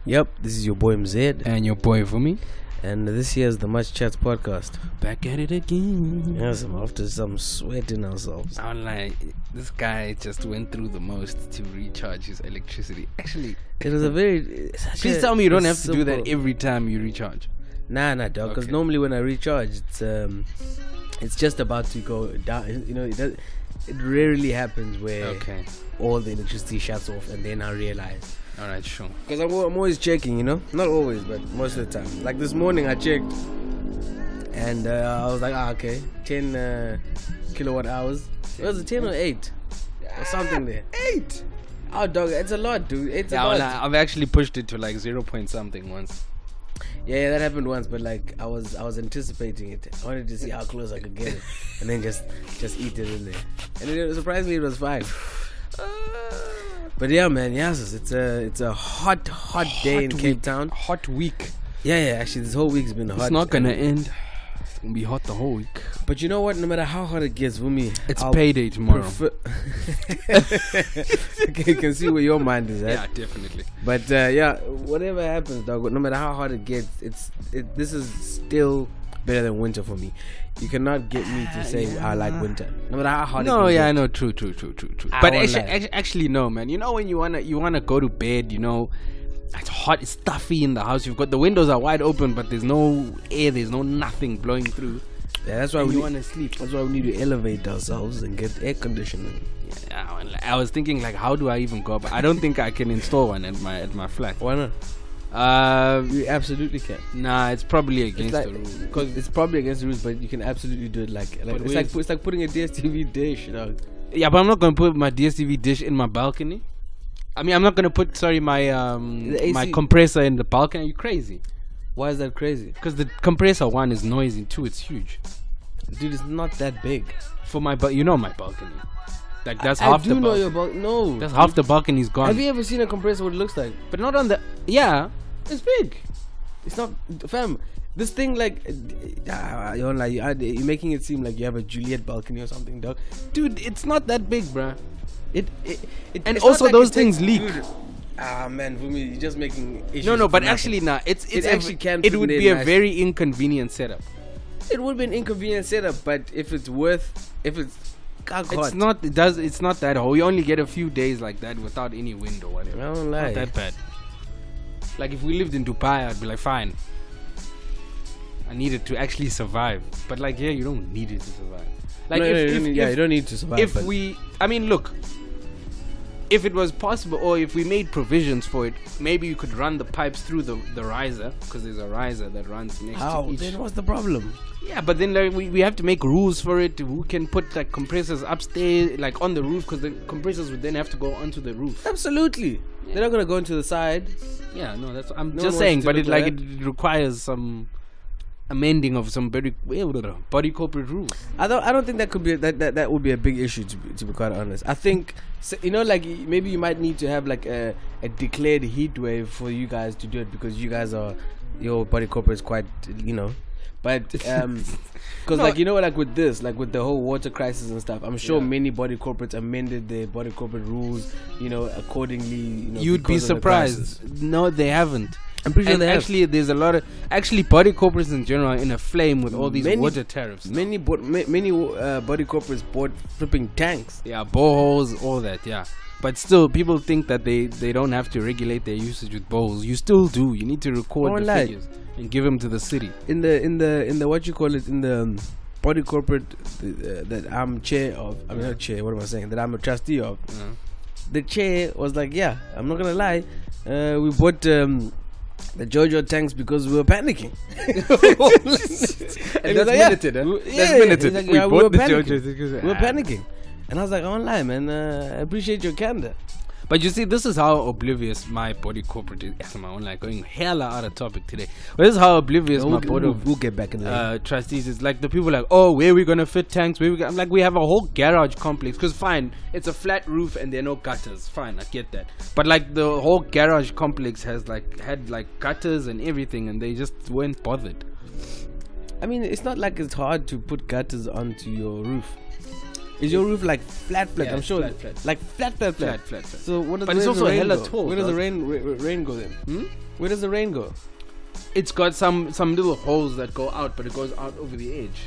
Yep, this is your boy MZ. And your boy Vumi. And this here is the Much Chats podcast. Back at it again. Yes, after some sweating ourselves. I'm like, this guy just went through the most to recharge his electricity. Actually, It was a very... please tell me you don't have to do that every time you recharge. Nah, dog. Because normally when I recharge, it's just about to go down. You know, it rarely happens where all the electricity shuts off and then I realize. Alright, sure. Because I'm always checking, you know? Not always, but most of the time. Like this morning I checked and I was like, okay, 10 kilowatt hours. It was 10 or 8 or something there. 8? Oh, dog, it's a lot, dude. It's a lot. I've actually pushed it to like 0 point something once. Yeah, that happened once, but like I was anticipating it. I wanted to see how close I could get it, and then just eat it in there. And surprisingly, it was fine. But yeah, man, yes, it's a hot day in Cape Town. Hot week. Yeah. Actually, this whole week's been hot. It's not gonna end. It's gonna be hot the whole week. But you know what? No matter how hot it gets, for me, it's payday tomorrow. Okay, you can see where your mind is at. Yeah, definitely. But yeah, whatever happens, dog. No matter how hot it gets, this is still better than winter for me. You cannot get me to say I like winter, no matter how hot it gets. No, yeah, I know, true. But actually, no, man. You know when you wanna go to bed, you know, it's hot, it's stuffy in the house. You've got the windows are wide open, but there's no air, there's nothing blowing through. Yeah, that's why we want to sleep. That's why we need to elevate ourselves and get air conditioning. Yeah, I was thinking like, how do I even go? But I don't think I can install one at my flat. Why not? You absolutely can. Nah, it's probably against the rules. Because it's probably against the rules, but you can absolutely do it. It's like putting a DSTV dish, you know. Yeah, but I'm not gonna put my DSTV dish in my balcony. I mean, I'm not gonna put my my compressor in the balcony. Are you crazy? Why is that crazy? Because the compressor one is noisy, two, it's huge. Dude, it's not that big. For my my balcony. Like that's half the balcony. I do know your balcony. No, that's half the balcony's gone. Have you ever seen a compressor? What it looks like? But not on the. Yeah, it's big. It's not, fam. This thing like, you're making it seem like you have a Juliet balcony or something, dog. Dude, it's not that big, bruh. And also those things leak. Dude, man, for me, you're just making issues. No, but actually, nah. It actually can. It would be a very inconvenient setup. It would be an inconvenient setup, but if it's not. It's not that whole. We only get a few days like that without any wind or whatever. I don't lie. Not that bad. Like if we lived in Dubai, I'd be like, fine. I needed to actually survive, but like here, you don't need it to survive. Like you don't need to survive. Look. If it was possible, or if we made provisions for it, maybe you could run the pipes through the riser, because there's a riser that runs next to each. Then what's the problem? Yeah, but then like, we have to make rules for it. Who can put like compressors upstairs, like on the roof, because the compressors would then have to go onto the roof. Absolutely. Yeah. They're not gonna go into the side. Yeah, no, that's I'm just saying. But it requires some amending of some body corporate rules. I don't think that could be that would be a big issue to be quite honest. I think like maybe you might need to have like a declared heat wave for you guys to do it, because you guys your body corporate is quite, you know. But because like, you know, like with this, like with the whole water crisis and stuff, I'm sure many body corporates amended their body corporate rules, you know, accordingly. You know, you'd be surprised. No, they haven't. I'm pretty sure they actually there's a lot of body corporates in general are in a flame with all these water tariffs. Many body corporates bought flipping tanks. Yeah, boreholes, all that. Yeah, but still, people think that they don't have to regulate their usage with boreholes. You still do. You need to record the figures and give them to the city. In the what you call it, in the body corporate that I'm chair of. I mean, not chair. What am I saying? That I'm a trustee of. The chair was like, yeah, I'm not gonna lie. We bought the Jojo tanks because we were panicking. And that's minuted, huh? That's minuted. Like, we bought the Jojo because we were panicking. And I was like, I won't lie, man. I appreciate your candor. But you see, this is how oblivious my body corporate is. I'm like going hella out of topic today. But this is how oblivious my board of we'll get back in the trustees is. Like the people like, oh, where are we gonna fit tanks? I'm like, we have a whole garage complex. Because fine, it's a flat roof and there are no gutters. Fine, I get that. But like the whole garage complex had gutters and everything, and they just weren't bothered. I mean, it's not like it's hard to put gutters onto your roof. Is your roof like flat? Yeah, I'm sure. flat. Like flat. Flat. So what does But where it's does the also rain hella go? tall, Where does the dog. rain go then? Where does the rain go? It's got some little holes that go out, but it goes out over the edge.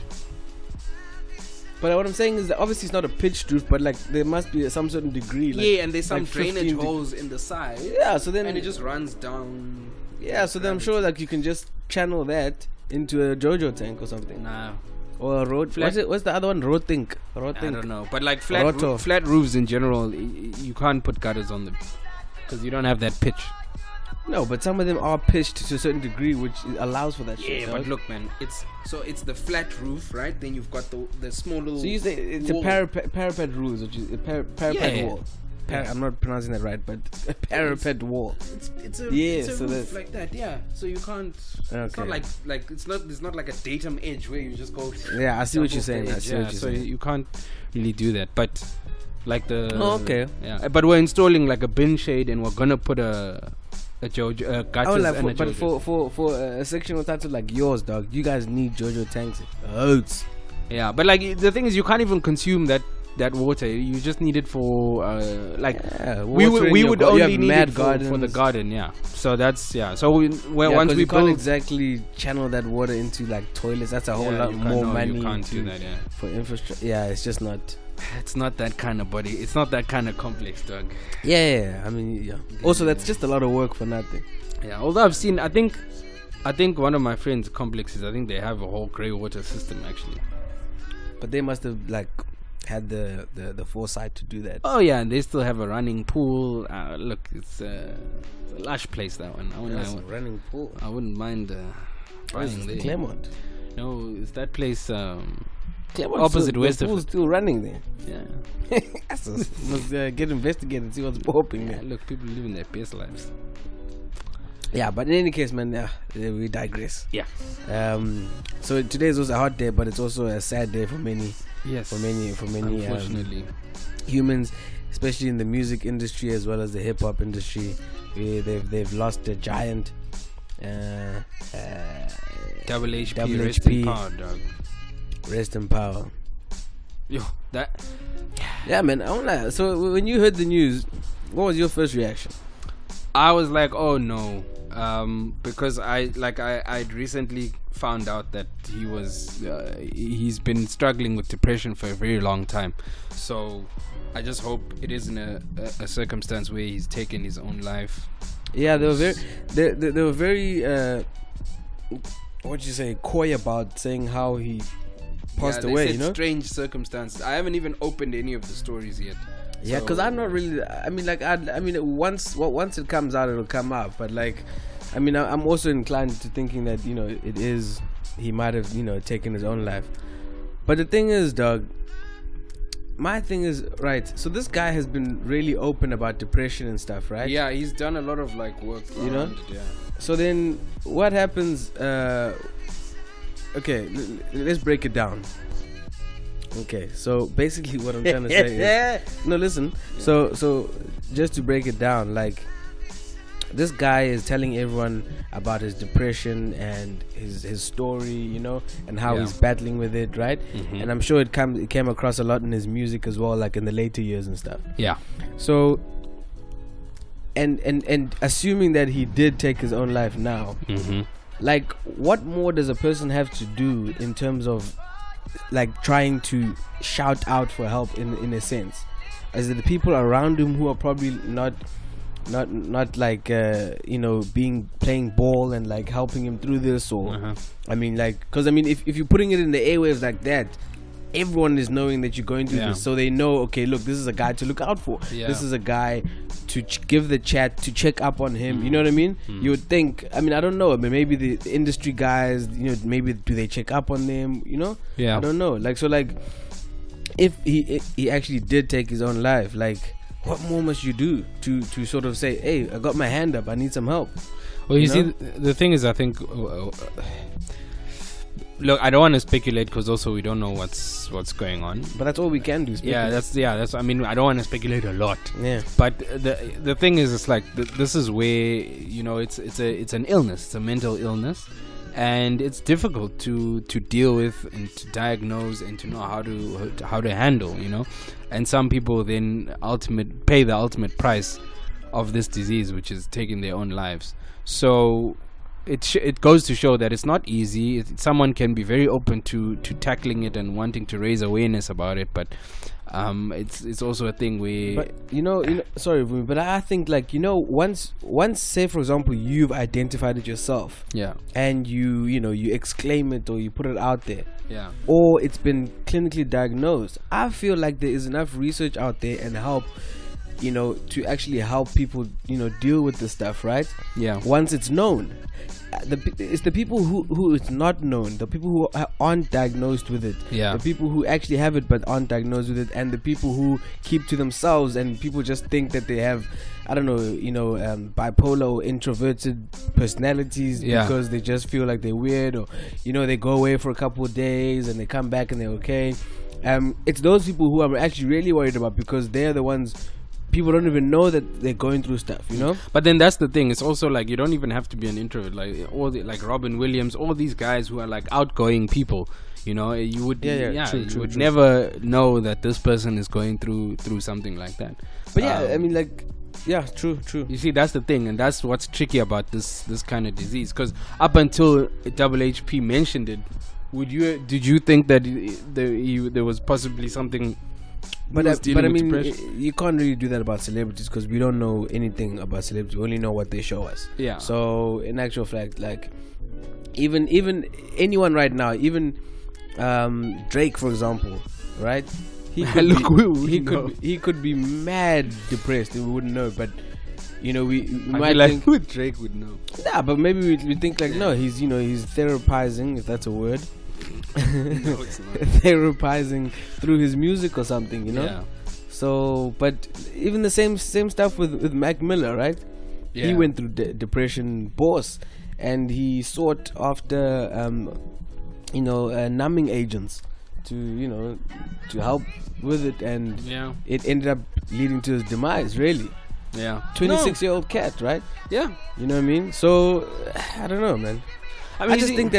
But what I'm saying is that obviously it's not a pitched roof, but like there must be some certain degree. Like, Yeah, and there's some like drainage 15 holes in the side. Yeah, so then And it just runs down. yeah, so then I'm sure like you can just channel that into a JoJo tank or something, Nah, or a road. Flat- What's the other one? Road think. I don't know. But like flat Roto. flat roofs in general, you can't put gutters on them because you don't have that pitch. No, but some of them are pitched to a certain degree, which allows for that shit. Yeah, dog. but look, man, it's the flat roof, right? Then you've got the small little. So you say it's wall. a parapet rules, which is a parapet Yeah. wall. Yeah. I'm not pronouncing that right, but a parapet wall. It's a Yeah, it's a so roof that's- like that. Yeah, so you can't. It's Okay. not like it's not like a datum edge where you just go. Yeah, I see what you're off the saying. I edge, see what you're so saying. you can't really do that, but. Like the Oh, okay. Yeah, but we're installing like a bin shade, and we're gonna put a JoJo gutters Oh, like and a but JoJo. for a sectional title like yours, dog, you guys need JoJo tanks. Oats. Yeah, but like the thing is, you can't even consume that water. You just need it for like Yeah, we watering would your would you only have need mad it for the gardens. garden. Yeah, so that's So once 'cause we you can't build, exactly channel that water into like toilets. That's a whole lot you more can't, no, money you can't into- do that. Yeah, for infrastructure. Yeah, it's just not. it's not that kind of body. It's not that kind of complex, dog. Yeah, I mean, yeah. Also, that's just a lot of work for nothing. Yeah, although I've seen, I think one of my friends' complexes, I think they have a whole grey water system actually. But they must have like had the foresight to do that. Oh yeah, and they still have a running pool. Look, it's a lush place, that one. That's a running pool. I wouldn't mind buying there. Claremont. No, it's that place Claremont opposite still, west the of pool's it. still running there. Yeah. Must get investigated, see what's popping Yeah, there. look, people living their best lives. Yeah, but in any case, man, we digress. Yeah. So today is also a hot day, but it's also a sad day for many, Yes. for many, Unfortunately. humans, especially in the music industry as well as the hip hop industry. They've lost a giant. Double HP, Double rest HP. in power, dog. Rest in power. Yo, that. Yeah, man. I won't lie. So when you heard the news, what was your first reaction? I was like, oh no, because I'd recently found out that he's been struggling with depression for a very long time. So I just hope it isn't a circumstance where he's taken his own life. Yeah, they were very what'd you say, coy about saying how he passed They away. said You know. strange circumstances. I haven't even opened any of the stories yet. Yeah, because I'm not really. I mean, like, once it comes out, it'll come out. But like, I mean, I'm also inclined to thinking that he might have taken his own life. But the thing is, dog. My thing is right. So this guy has been really open about depression and stuff, right? Yeah, he's done a lot of like work. You know? around it, yeah. So then, what happens? Okay, let's break it down. Okay, so basically what I'm trying to say is, no, listen. So just to break it down, like, this guy is telling everyone about his depression and his story, and how he's battling with it, right? Mhm. And I'm sure it came across a lot in his music as well, like in the later years and stuff. Yeah. So, and assuming that he did take his own life now, Mm-hmm. like, what more does a person have to do in terms of like trying to shout out for help in a sense? Is it the people around him who are probably not like playing ball and like helping him through this, or Uh-huh. I mean, like, because I mean, if you're putting it in the airwaves like that, everyone is knowing that you're going through Yeah. this, so they know, okay, look, this is a guy to look out for. Yeah. This is a guy to give the chat, to check up on him. You know what I mean? You would think, I mean, I don't know, I mean, maybe the industry guys, maybe do they check up on them? Yeah. I don't know. Like, so like, if he actually did take his own life, like, what more must you do to sort of say, hey, I got my hand up, I need some help? Well, you You see, know? the thing is, I think. Look, I don't want to speculate because also we don't know what's going on. But that's all we can do. Yeah, that's. I mean, I don't want to speculate a lot. Yeah. But the thing is, it's like this is where it's an illness. It's a mental illness, and it's difficult to deal with and to diagnose and to know how to handle, you know. And some people then pay the ultimate price of this disease, which is taking their own lives. So it goes to show that it's not easy. Someone can be very open to tackling it and wanting to raise awareness about it, but it's also a thing where. But sorry, but I think, like, once say for example you've identified it yourself, yeah, and you exclaim it or you put it out there, yeah, or it's been clinically diagnosed, I feel like there is enough research out there and help, to actually help people, deal with this stuff, right? Yeah. Once it's known, it's the people who it's not known, the people who aren't diagnosed with it, yeah, the people who actually have it but aren't diagnosed with it, and the people who keep to themselves, and people just think that they have, I don't know, bipolar or introverted personalities, yeah, because they just feel like they're weird, or they go away for a couple of days and they come back and they're okay. It's those people who I'm actually really worried about, because they're the ones. People don't even know that they're going through stuff, But then that's the thing. It's also like you don't even have to be an introvert. Like like Robin Williams, all these guys who are like outgoing people. You would, true. Never know that this person is going through something like that. But true. You see, that's the thing, and that's what's tricky about this kind of disease. Because up until WHP mentioned it, did you think that there was possibly something? But I mean, you can't really do that about celebrities, because we don't know anything about celebrities. We only know what they show us. Yeah. So in actual fact, like, even anyone right now, even Drake, for example, right? He could be mad depressed, and we wouldn't know. But we might think Drake would know. Nah, but maybe we think like, no, he's therapizing, if that's a word. No, it's not. Therapizing through his music or something, Yeah. So, but even the same stuff with Mac Miller, right? Yeah. He went through depression, boss, and he sought after numbing agents to help with it, and it ended up leading to his demise, really. Yeah. 26-year-old cat, right? Yeah. You know what I mean? So I don't know, man. I just think that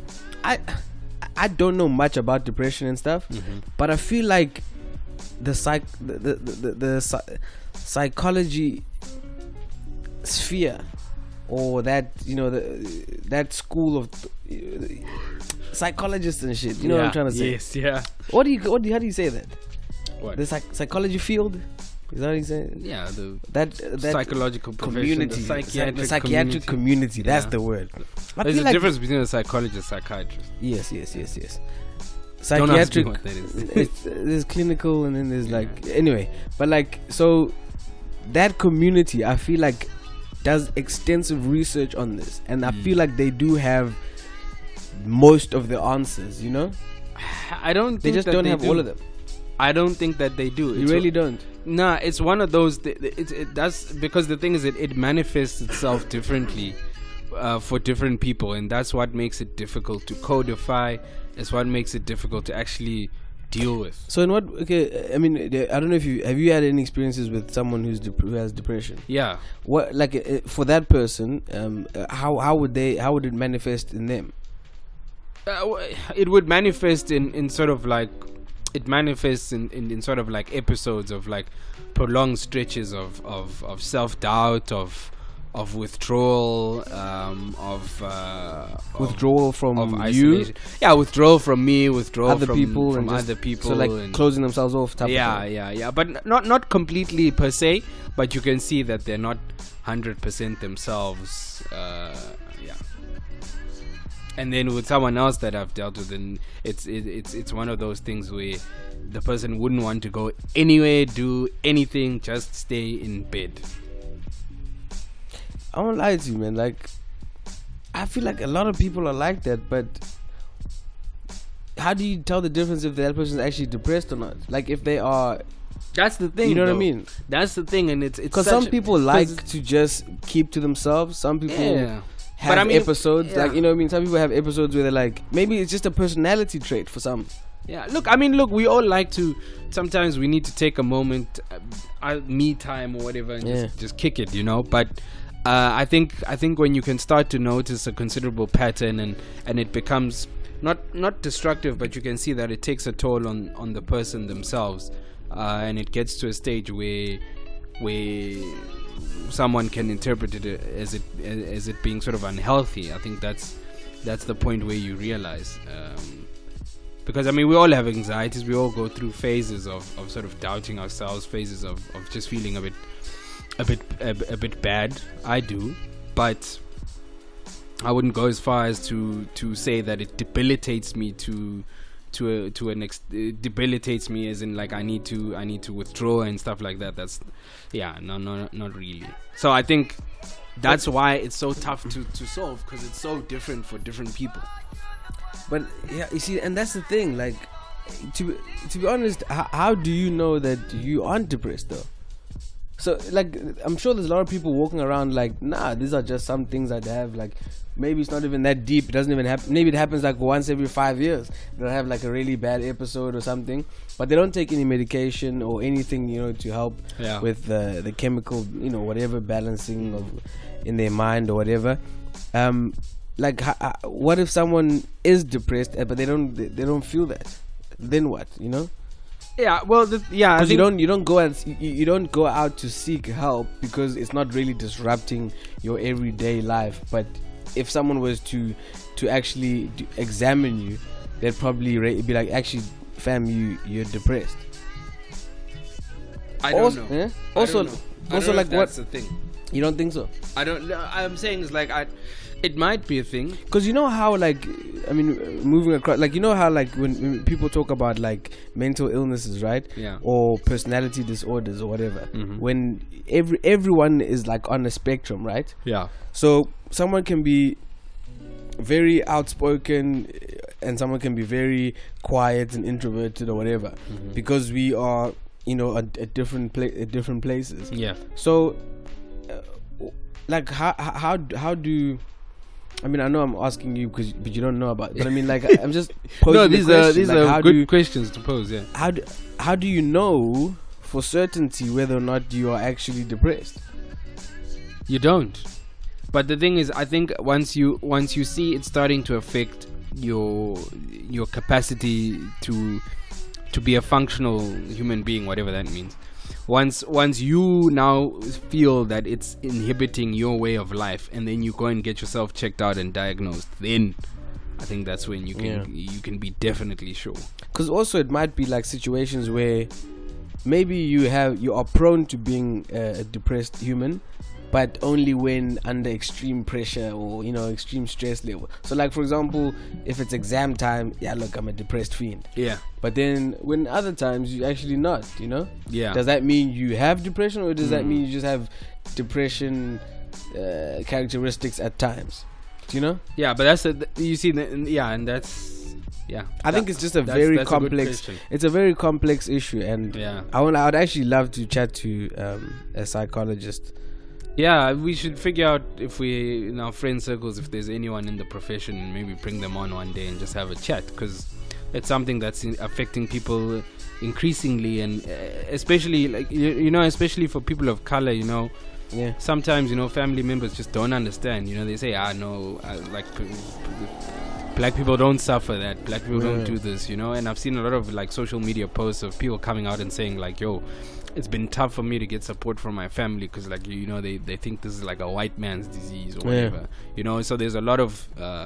I don't know much about depression and stuff, but I feel like the psychology sphere, or that that school of psychologists and shit. You know what I'm trying to say? Yes, yeah. How do you say that? What? The psychology field? Is that what you're saying? Yeah, that psychological community, the psychiatric community. That's the word. There's a difference between a psychologist and psychiatrist. Yes. Don't ask me what that is. There's clinical, and then there's anyway. But so that community, I feel like, does extensive research on this, and I feel like they do have most of the answers. I don't. They just don't have all of them. I don't think that they do. You really don't. Nah, it's one of those. It does, because the thing is, it manifests itself differently for different people, and that's what makes it difficult to codify. It's what makes it difficult to actually deal with. So, in what? Okay, I mean, I don't know if have you had any experiences with someone who has depression? Yeah. What, for that person? How would it manifest in them? It would manifest in sort of like. It manifests in sort of like episodes of like prolonged stretches of self-doubt, of withdrawal, withdrawal from of isolation. Yeah, withdrawal from me, withdrawal other from people, from and other people. So like closing themselves off. Yeah. But not completely per se. But you can see that they're not 100% themselves. And then with someone else that I've dealt with, then it's one of those things where the person wouldn't want to go anywhere, do anything, just stay in bed. I won't lie to you, man. Like, I feel like a lot of people are like that, but how do you tell the difference if that person is actually depressed or not? Like, if they are. That's the thing. You know what I mean? That's the thing, and it's because some people like to just keep to themselves. Some people have episodes, like, you know what I mean? Some people have episodes where they're like, maybe it's just a personality trait for some. Yeah, look, we all like to, sometimes we need to take a moment, me time or whatever, and just kick it, but I think when you can start to notice a considerable pattern and it becomes not destructive, but you can see that it takes a toll on the person themselves, and it gets to a stage where someone can interpret it as it being sort of unhealthy. I think that's the point where you realize, because I mean we all have anxieties, we all go through phases of sort of doubting ourselves, phases of just feeling a bit bad. I do, but I wouldn't go as far as to say that it debilitates me debilitates me as in like I need to withdraw and stuff like that. That's not really. So I think that's why it's so tough to solve, because it's so different for different people. But yeah, you see, and that's the thing. Like, to be honest, how do you know that you aren't depressed though? So like, I'm sure there's a lot of people walking around like, nah, these are just some things I'd have. Like, maybe it's not even that deep. It doesn't even happen. Maybe it happens like once every 5 years. They'll have like a really bad episode or something, but they don't take any medication or anything, to help with the chemical, whatever balancing of in their mind or whatever. Like, what if someone is depressed but they don't feel that? Then what? Yeah, well, because you don't go out to seek help because it's not really disrupting your everyday life. But if someone was to actually examine you, they'd probably be like, actually, fam, you're depressed. I don't know. Yeah? Also, like, that's what? The thing. You don't think so? I don't. I'm saying is like it might be a thing. Because you know how, like, I mean, moving across, like, you know how, like, when people talk about, like, mental illnesses, right? Yeah. Or personality disorders or whatever. Mm-hmm. When everyone is, like, on a spectrum, right? Yeah. So someone can be very outspoken and someone can be very quiet and introverted or whatever. Mm-hmm. Because we are, at different places. Yeah. So, like, how do... I mean, I know I'm asking you but you don't know about it. But I mean, like, I'm just posing these are good questions to pose. Yeah. How do you know for certainty whether or not you are actually depressed? You don't. But the thing is, I think once you see it starting to affect your capacity to be a functional human being, whatever that means. Once you now feel that it's inhibiting your way of life, and then you go and get yourself checked out and diagnosed, then I think that's when you can be definitely sure. Because also it might be like situations where maybe you are prone to being a depressed human, but only when under extreme pressure or extreme stress level. So like, for example, if it's exam time, look, I'm a depressed fiend. Yeah. But then when other times you actually not, Yeah. Does that mean you have depression, or does that mean you just have depression characteristics at times? Do you know? Yeah, but that's you see, and that's I think it's just a very complex. It's a very complex issue, and I would actually love to chat to a psychologist. Yeah, we should figure out if we, in our friend circles, if there's anyone in the profession, and maybe bring them on one day and just have a chat, because it's something that's affecting people increasingly, and especially like especially for people of color. Yeah. Sometimes family members just don't understand. They say, no, like black people don't suffer that. Black people don't do this. And I've seen a lot of like social media posts of people coming out and saying like, yo, it's been tough for me to get support from my family because like they think this is like a white man's disease or whatever. So there's a lot of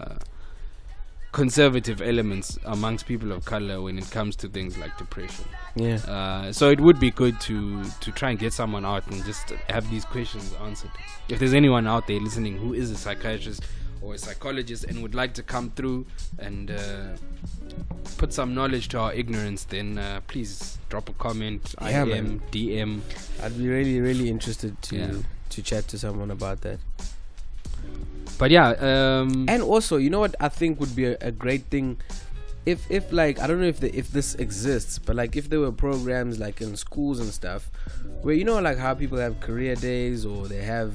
conservative elements amongst people of color when it comes to things like depression. So it would be good to try and get someone out and just have these questions answered. If there's anyone out there listening who is a psychiatrist or a psychologist and would like to come through and put some knowledge to our ignorance, then please drop a comment, IM, DM. I'd be really, really interested to chat to someone about that. But and also, you know what I think would be a great thing, if like, I don't know if this exists, but like if there were programs like in schools and stuff where like how people have career days or they have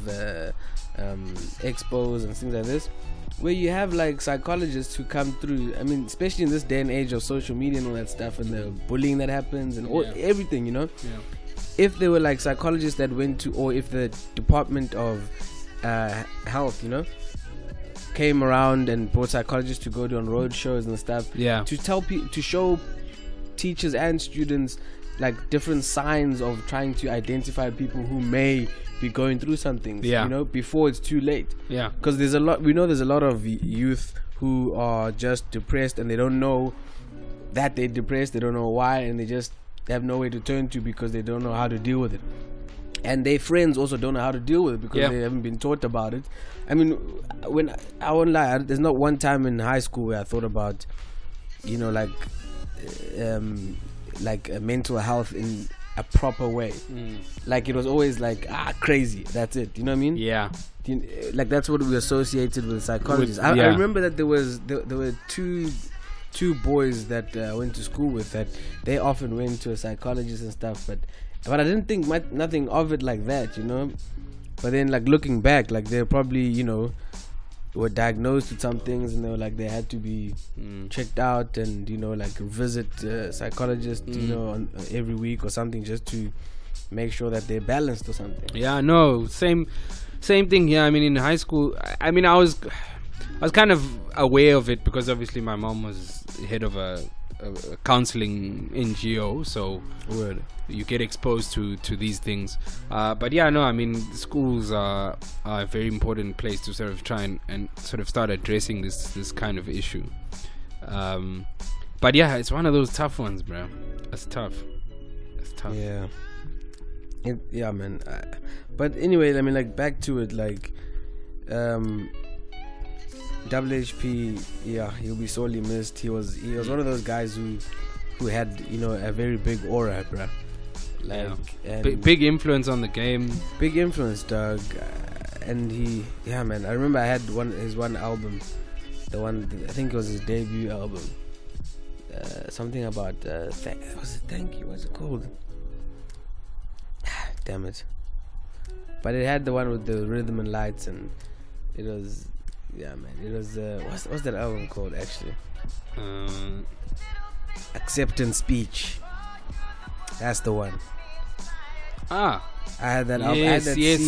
expos and things like this, where you have like psychologists who come through. I mean, especially in this day and age of social media and all that stuff, and the bullying that happens and everything, if there were like psychologists that went to, or if the Department of health, came around and brought psychologists to go on road shows and stuff. Yeah. To tell to show teachers and students like different signs of trying to identify people who may be going through something. Yeah. Before it's too late. Yeah. Because there's a lot of youth who are just depressed and they don't know that they're depressed. They don't know why, and they just have nowhere to turn to because they don't know how to deal with it. And their friends also don't know how to deal with it because they haven't been taught about it. I mean, when I won't lie, there's not one time in high school where I thought about, mental health in a proper way. Like it was always like crazy. That's it. You know what I mean? Yeah. Like that's what we associated with psychologists. I remember that there were two boys that I went to school with that they often went to a psychologist and stuff, but I didn't think nothing of it like that, But then, like looking back, like they're probably, were diagnosed with some things, and they were like they had to be checked out, and like visit a psychologist, every week or something, just to make sure that they're balanced or something. Yeah, no, same thing here. I mean, in high school, I was kind of aware of it because obviously my mom was head of a counseling NGO, so you get exposed to these things. But yeah, no, I mean, schools are a very important place to sort of try and sort of start addressing this kind of issue. But yeah, it's one of those tough ones, bro. It's tough. Yeah. Yeah, man. But anyway, I mean, like back to it, like Double HP, yeah, he'll be sorely missed. He was one of those guys who had a very big aura, bruh. Like big influence on the game. Big influence, dog. And man. I remember I had his one album, the one I think it was his debut album. Something about Thank You. What's it called? Damn it. But it had the one with the rhythm and lights, and it was. Yeah, man. It was what's that album called actually? Acceptance Speech. That's the one. I had that album. Yes.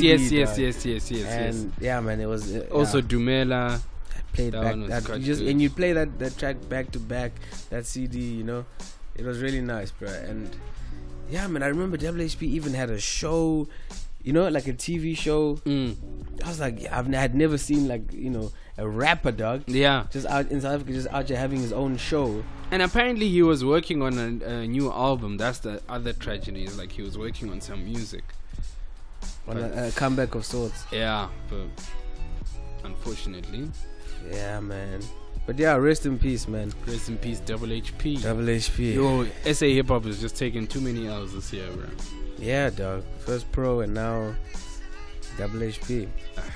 And yeah, man, it was also Dumela. Played back and you play that track back to back. That CD, it was really nice, bro. And yeah, man, I remember WHP even had a show. Like a TV show. I was like, I had never seen like a rapper, dog. Yeah, just out in South Africa, just out there having his own show. And apparently he was working on a new album. That's the other tragedy. Is like he was working on some music, on a comeback of sorts. Yeah, but unfortunately. Yeah, man. But yeah, rest in peace, man. Rest in peace, Double HP. Double HP. Yo, SA hip hop is just taking too many L's this year, bro. Yeah, dog. First Pro and now Double HP.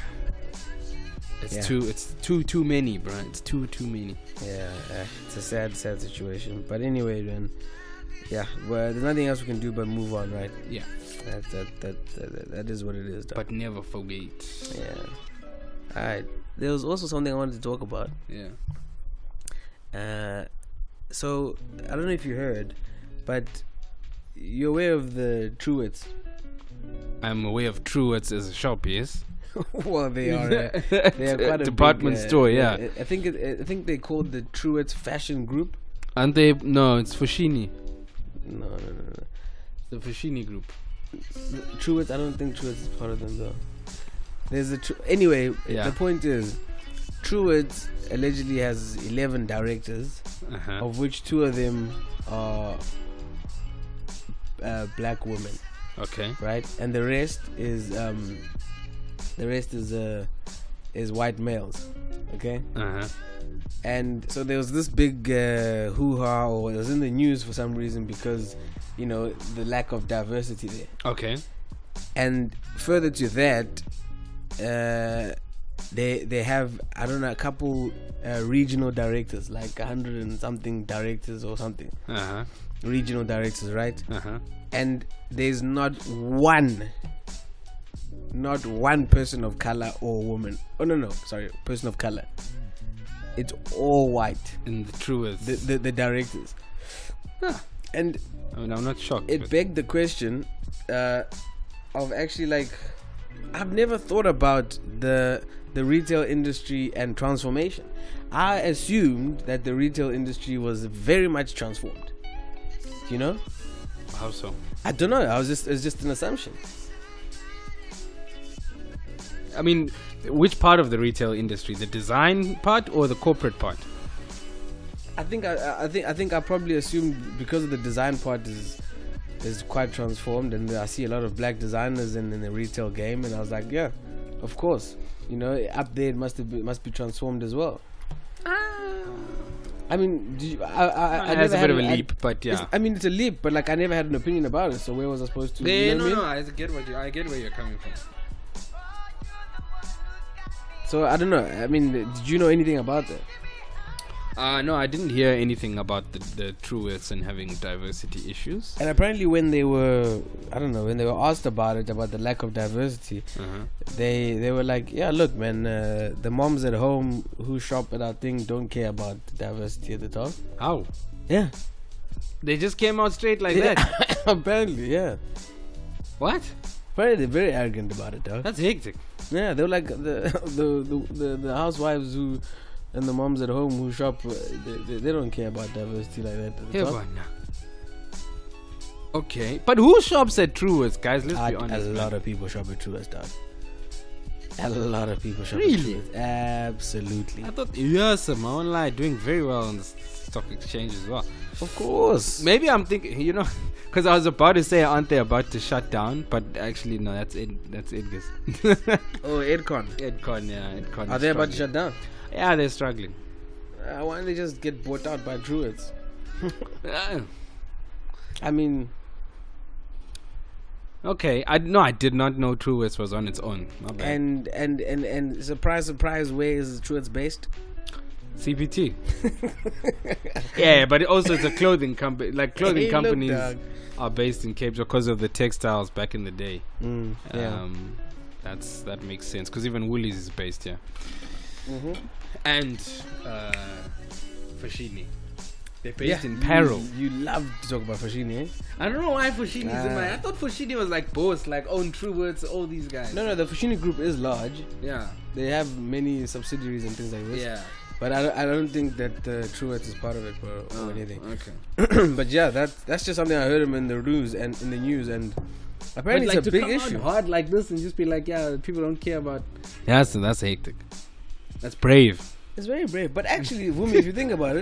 It's too many, bro. It's too many. Yeah, it's a sad situation. But anyway, man. Yeah, well, there's nothing else we can do but move on, right? Yeah. That is what it is, dog. But never forget. Yeah. Alright. There was also something I wanted to talk about. Yeah. So I don't know if you heard, but you're aware of the Truett's? I'm aware of Truett's as a shop, yes. Well, they are quite a department big, store, yeah. I think they called the Truett's Fashion Group. And they it's Foschini. No. The Foschini Group. Truett's, I don't think Truett's is part of them though. There's anyway. Yeah. The point is, Truett's allegedly has 11 directors, of which 2 of them are black women. Okay. Right, and the rest is white males. Okay. And so there was this big hoo-ha, or it was in the news for some reason because the lack of diversity there. Okay. And further to that, they have, I don't know, a couple regional directors, like 100 and something directors or something. Regional directors, right? And there's not one person of color or woman. Oh no, sorry, person of color. It's all white. In the Truett's. The directors. And I mean, I'm not shocked. It begged the question of actually, like, I've never thought about the retail industry and transformation. I assumed that the retail industry was very much transformed. You know? How so? I don't know. It's just an assumption. I mean, which part of the retail industry? The design part or the corporate part? I think I probably assumed because of the design part is quite transformed, and I see a lot of black designers in the retail game, and I was like, yeah, of course, you know, up there it must be transformed as well. I mean, it's a bit of a leap, but yeah. I mean, it's a leap, but like I never had an opinion about it. So where was I supposed to? You know what I mean? I get where you're coming from. So I don't know. I mean, did you know anything about that? No, I didn't hear anything about the Truworths and having diversity issues. And apparently when they were asked about the lack of diversity, they were like, yeah, look, man, the moms at home who shop at our thing don't care about diversity at the top. How? Yeah. They just came out straight like that? Apparently, yeah. What? Apparently they're very arrogant about it, dog. That's hectic. Yeah, they're like the housewives who... And the moms at home who shop, they don't care about diversity like that. Yeah, but okay, but who shops at Truworths, guys? Let's be honest. A lot of people shop at Truworths, dog. A lot of people shop really? at Truworths. Absolutely. I thought my online doing very well on the stock exchange as well. Of course. Maybe I'm thinking, you know, because I was about to say, aren't they about to shut down? But actually, no, that's Edgar's. Oh, Edcon. Edcon, yeah, Edcon. Are they about to shut down? Yeah, they're struggling. Why don't they just get bought out by Truworths? I mean, okay. I did not know Truworths was on its own. Not bad. And surprise, where is Truworths based? CPT. Yeah, but also it's a clothing company. Like clothing companies are based in Cape because of the textiles back in the day. Yeah. That makes sense because even Woolies is based here. Mm-hmm. And Foschini. They're based in Parow. You love to talk about Foschini, eh? I don't know why Foschini is in my... I thought Foschini was like boss, like own Truworths, all these guys. No, the Foschini group is large. Yeah. They have many subsidiaries and things like this. Yeah. But I don't think that Truworths is part of it or anything. Okay. But yeah, that's just something I heard him in the news and in the news, and apparently it's a big issue. Hard like this and just be like, yeah, people don't care about... Yeah, so that's hectic. That's brave. It's very brave. But actually, Vumi, if you think about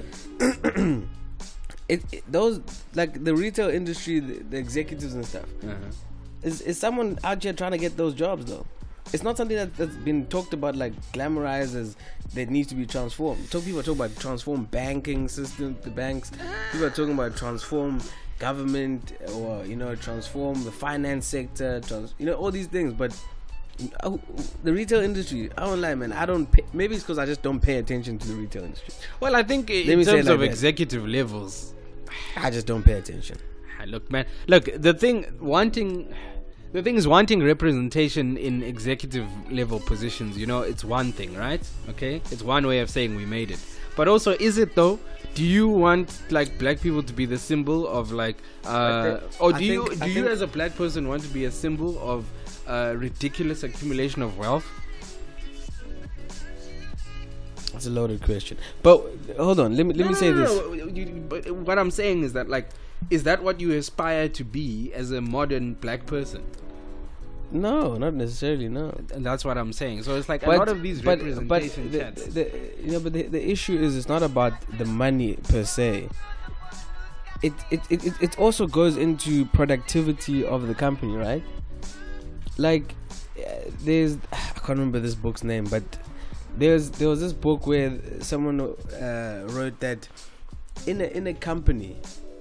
it, those, like the retail industry, the executives and stuff, is someone out here trying to get those jobs though. It's not something that's been talked about, like glamorized as that needs to be transformed. People are talking about transform banking system, the banks. People are talking about transform government, or transform the finance sector, all these things. But the retail industry, I don't lie, man. Maybe it's because I just don't pay attention to the retail industry. Well, I think in terms of executive levels, I just don't pay attention. Look, man. Look, the thing is wanting representation in executive level positions. It's one thing, right? Okay, it's one way of saying we made it. But also, is it though? Do you want like black people to be the symbol of like, or do you as a black person want to be a symbol of ridiculous accumulation of wealth? That's a loaded question. But hold on, let me say this. But what I'm saying is that, like, is that what you aspire to be as a modern black person? No, not necessarily. No, and that's what I'm saying. So it's like a lot of these representation chats. But the issue is, it's not about the money per se. It also goes into productivity of the company, right? Like, I can't remember this book's name, but there was this book where someone wrote that in a company,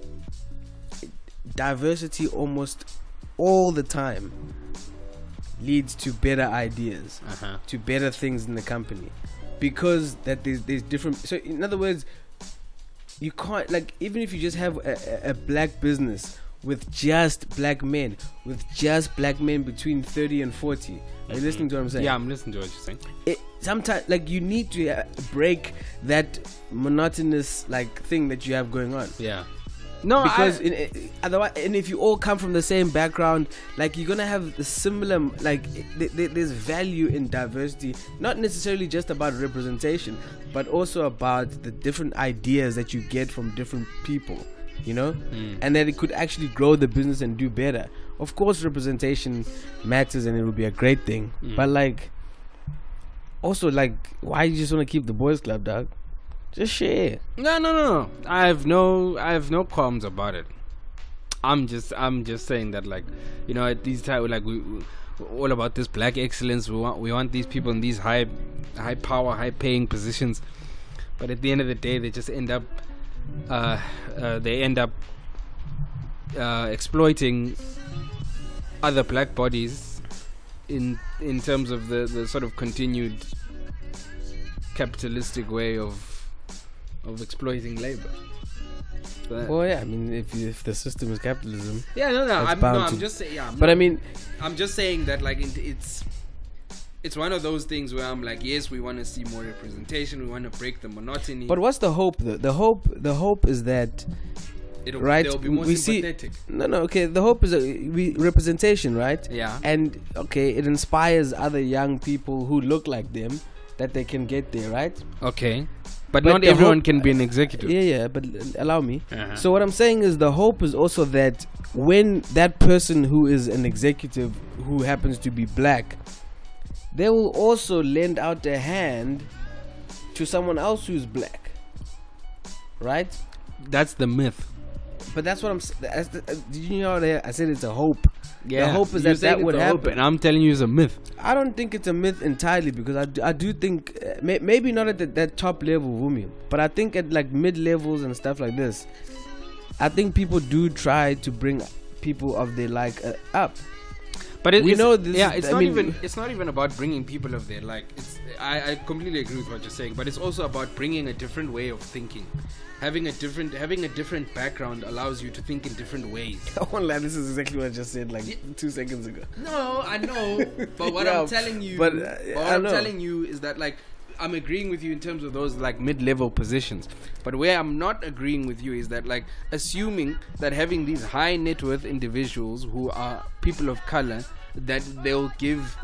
diversity almost all the time leads to better ideas, to better things in the company, because that there's different. So in other words, you can't, like, even if you just have a black business with just black men between 30 and 40. Are you listening to what I'm saying? Yeah, I'm listening to what you're saying. Sometimes, like, you need to break that monotonous, like, thing that you have going on. Yeah. No, because otherwise, and if you all come from the same background, like you're gonna have the similar, like there's value in diversity, not necessarily just about representation, but also about the different ideas that you get from different people, you know, and that it could actually grow the business and do better. Of course, representation matters, and it will be a great thing, but like, also like, why you just want to keep the boys club, dog? Just share. No. I have no qualms about it. I'm just saying that, like, you know, at these times, like, we all about this black excellence. We want these people in these high power, high paying positions, but at the end of the day, they just end up exploiting other black bodies in terms of the sort of continued capitalistic way of exploiting labor. Well, yeah, I mean, if the system is capitalism, I'm just saying, but I mean, I'm just saying that, like, it's one of those things where I'm like, yes, we want to see more representation, we want to break the monotony. But what's the hope though? The hope is that they'll be more sympathetic. Okay, the hope is representation, right? Yeah. And okay, it inspires other young people who look like them that they can get there, right? Okay. But not everyone can be an executive. Yeah, but allow me. So what I'm saying is the hope is also that when that person who is an executive who happens to be black, they will also lend out their hand to someone else who's black, right? That's the myth. But that's what I'm. Did you know that I said it's a hope? Yeah. The hope is that would happen. And I'm telling you, it's a myth. I don't think it's a myth entirely, because I do think maybe not at that top level, Vumi, but I think at like mid levels and stuff like this, I think people do try to bring people of their like up. But it's not even about bringing people of their like. I completely agree with what you're saying, but it's also about bringing a different way of thinking. Having a different background allows you to think in different ways. I won't lie, this is exactly what I just said like 2 seconds ago. No, I know, but what I'm telling you, telling you is that, like, I'm agreeing with you in terms of those like mid-level positions, but where I'm not agreeing with you is that, like, assuming that having these high net worth individuals who are people of color, that they'll give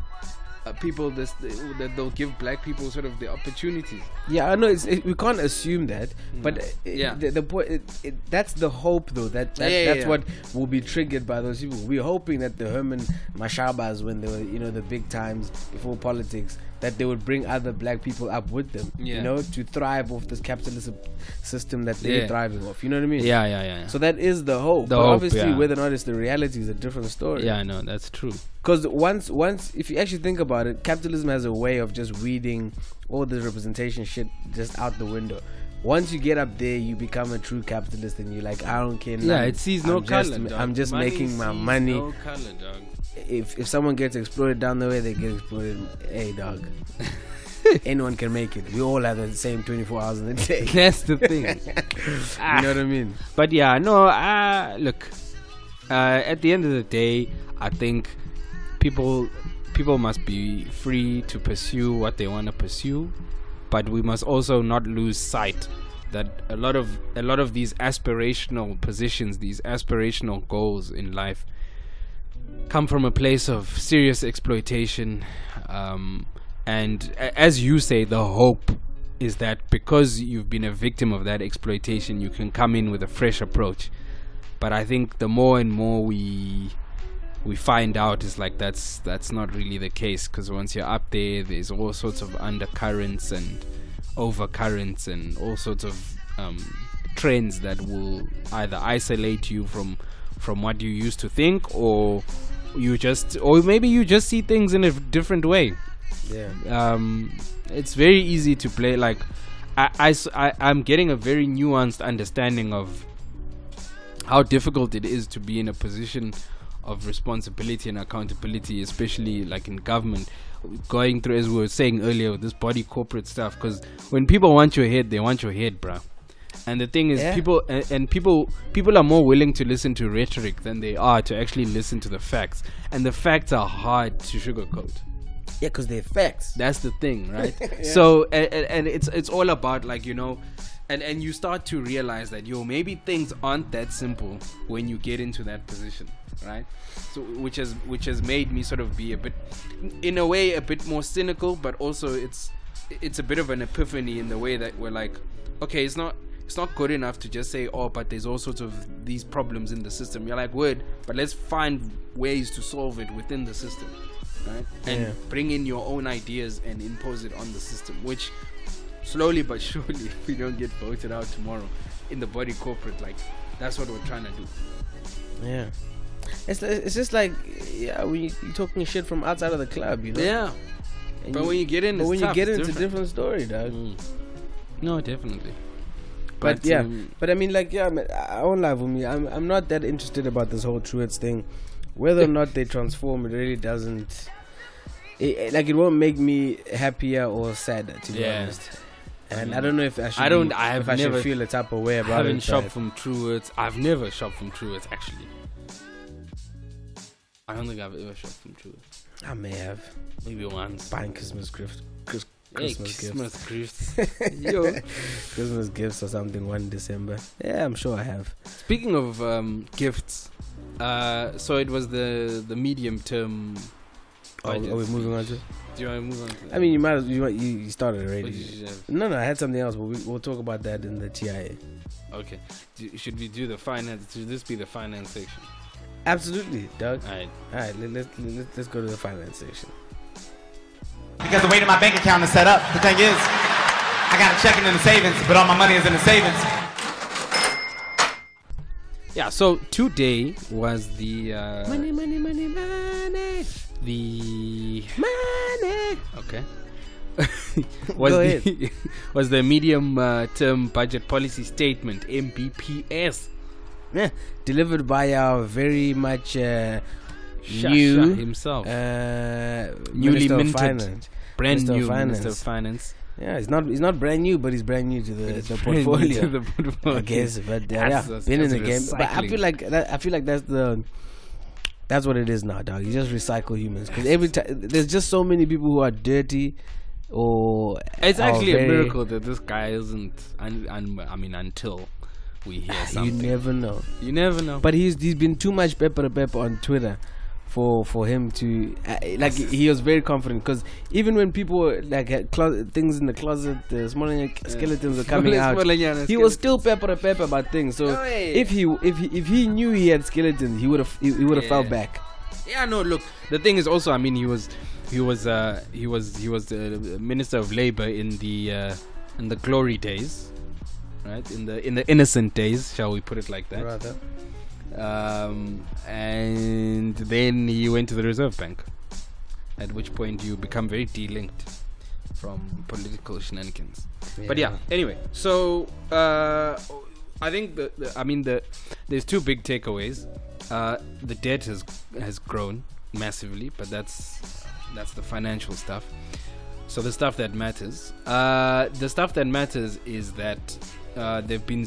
that they'll give black people sort of the opportunities. Yeah, I know we can't assume that, but the point that's the hope though. That's what will be triggered by those people. We're hoping that the Herman Mashabas, when they were, you know, the big times before politics, that they would bring other black people up with them, you know, to thrive off this capitalist system that they're thriving off. You know what I mean? Yeah. So that is the hope. But obviously, whether or not it's the reality is a different story. Yeah, I know, that's true. Because once, if you actually think about it, capitalism has a way of just weeding all the representation shit just out the window. Once you get up there, you become a true capitalist, and you're like, I don't care. Yeah, it sees no color. I'm just making my money. No color, dog. If someone gets exploited down the way, they get exploited. Hey, dog. Anyone can make it. We all have the same 24 hours in a day. That's the thing. You know what I mean? But yeah, no. Look. At the end of the day, I think people must be free to pursue what they want to pursue, but we must also not lose sight that a lot of these aspirational positions, these aspirational goals in life, come from a place of serious exploitation, and as you say, the hope is that because you've been a victim of that exploitation, you can come in with a fresh approach. But I think the more and more we find out is like that's not really the case, because once you're up there's all sorts of undercurrents and overcurrents and all sorts of trends that will either isolate you from what you used to think, or maybe you just see things in a different way. It's very easy to play, like I'm getting a very nuanced understanding of how difficult it is to be in a position of responsibility and accountability, especially like in government, going through, as we were saying earlier, with this body corporate stuff. Because when people want your head, they want your head, bruh. And the thing is, people are more willing to listen to rhetoric than they are to actually listen to the facts, and the facts are hard to sugarcoat. Yeah, because they're facts. That's the thing, right? So and it's all about, like, you know, and you start to realize that maybe things aren't that simple when you get into that position, right? So which has made me sort of be a bit, in a way, a bit more cynical, but also it's a bit of an epiphany in the way that we're like, okay, it's not good enough to just say, oh, but there's all sorts of these problems in the system. You're like, word, but let's find ways to solve it within the system, right? And bring in your own ideas and impose it on the system, which slowly but surely, if we don't get voted out tomorrow in the body corporate, like, that's what we're trying to do. Yeah. It's just like, when you're talking shit from outside of the club, you know? Yeah. And but when you get in, it's tough, it's a different story, dog. No, definitely. But yeah, but I mean, like, yeah, I won't lie with me. I'm not that interested about this whole Truett's thing. Whether or not they transform, it really doesn't. It won't make me happier or sadder, to be honest. And I don't know if I should. I should feel a type of way about it. I haven't shopped from Truett's. I've never shopped from Truett's, actually. I don't think I've ever shopped from Truett's. I may have. Maybe once. Buying Christmas gifts. Christmas gifts. Yo. Christmas gifts or something 1 December. Yeah, I'm sure I have. Speaking of gifts, so it was the medium term. Are we moving on to? Do you want to move on to that? I mean, you started already. No, I had something else, but we'll talk about that in the TIA. Okay. Should we do the finance? Should this be the finance section? Absolutely, Doug. All right. Let's go to the finance section. Because the way that my bank account is set up, the thing is, I got a checking in the savings, but all my money is in the savings. Yeah, so today was the money. The money. Okay. was the medium term budget policy statement, MBPS. Yeah, delivered by our very much new himself, newly minted, brand new Minister of Finance. Yeah, he's not brand new, but he's brand new to the portfolio. I guess, but been in the game. But I feel like that's what it is now, dog. You just recycle humans because every time there's just so many people who are dirty. Or it's actually a miracle that this guy isn't. I mean, until we hear something. You never know. But he's been too much pepper on Twitter for him to he was very confident because even when people had things in the closet, the smaller skeletons were coming out, he was still pepper about things. So if he knew he had skeletons, he would have fell back. Yeah, no. Look, the thing is also, I mean, he was the Minister of Labor in the glory days, right? In the innocent days, shall we put it like that? Rather. And then he went to the Reserve Bank, at which point you become very delinked from political shenanigans. Yeah. But yeah, anyway, so I think there's two big takeaways. The debt has grown massively, but that's the financial stuff. So the stuff that matters is that there've been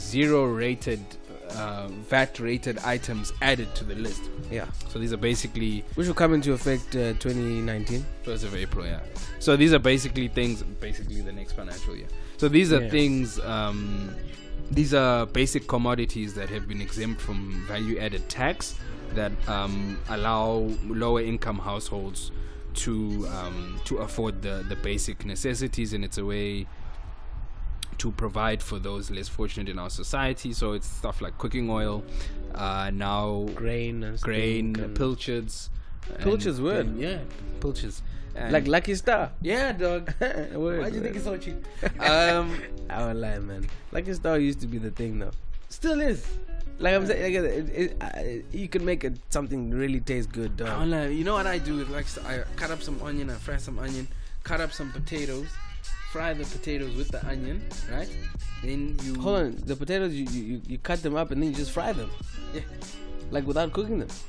VAT rated items added to the list. Yeah. So these are basically, which will come into effect 2019, 1st of April. Yeah. So these are basically the next financial year. So these are things. These are basic commodities that have been exempt from value-added tax that allow lower income households to afford the basic necessities, and it's a way to provide for those less fortunate in our society. So it's stuff like cooking oil, now grain, pilchards. Pilchards, word. Yeah, pilchards. Like Lucky Star. Yeah, dog. Why do you think it's so cheap? I won't lie, man. Lucky Star used to be the thing, though. Still is. Like I'm saying, you can make something really taste good, dog. I won't lie. You know what I do? I cut up some onion, I fry some onion, cut up some potatoes, fry the potatoes with the onion, right? Then you hold on. The potatoes you cut them up and then you just fry them. Yeah. Like without cooking them.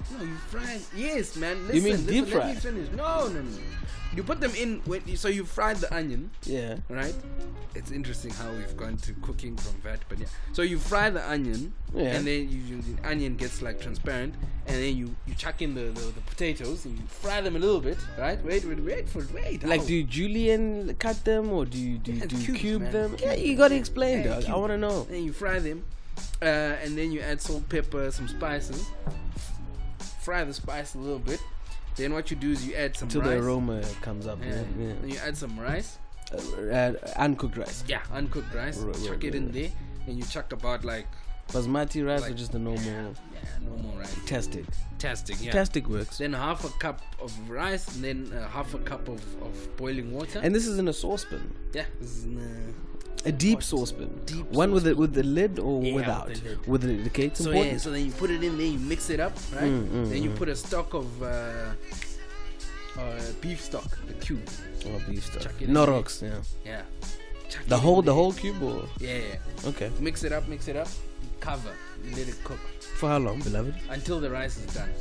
No, you fry. Yes, man. Listen, You mean deep Let me fry? finish. No. You put them in so you fry the onion, Yeah. right? It's interesting how we've gone to cooking from that, but yeah. So you fry the onion, Yeah. and then the onion gets like transparent, and then you chuck in the potatoes and you fry them a little bit, right? Wait. Like, how? do you julienne cut them or do you Yeah, cube cubes, man. them? Yeah, Cubes. you gotta explain, Yeah, dog. I cube. want to know. Then you fry them, and then you add salt, pepper, some spices. Fry the spice a little bit. Then what you do is you add some Until rice. the aroma comes up. Yeah. Yeah. Then you add some rice. Uncooked rice. Yeah, uncooked rice. Right, chuck it in there, and you chuck about like Basmati rice or Like- just the normal normal rice. tested? Tastic, yeah. Tastic works. Then half a cup of rice, and then half a cup of boiling water. And this is in a saucepan. yeah, this is in A deep What? saucepan. Deep One with the lid or Yeah, without? with the lid. With the okay, it's so important. yeah. So then you put it in there, you mix it up, right? Then you put a stock of beef stock, the cube. Oh, beef stuff. Chuck it in No there. rocks, yeah. Yeah. Chuck The it whole in the there. whole cube or Yeah. okay. Mix it up. Cover. Let it cook For how long, beloved? until the rice is done.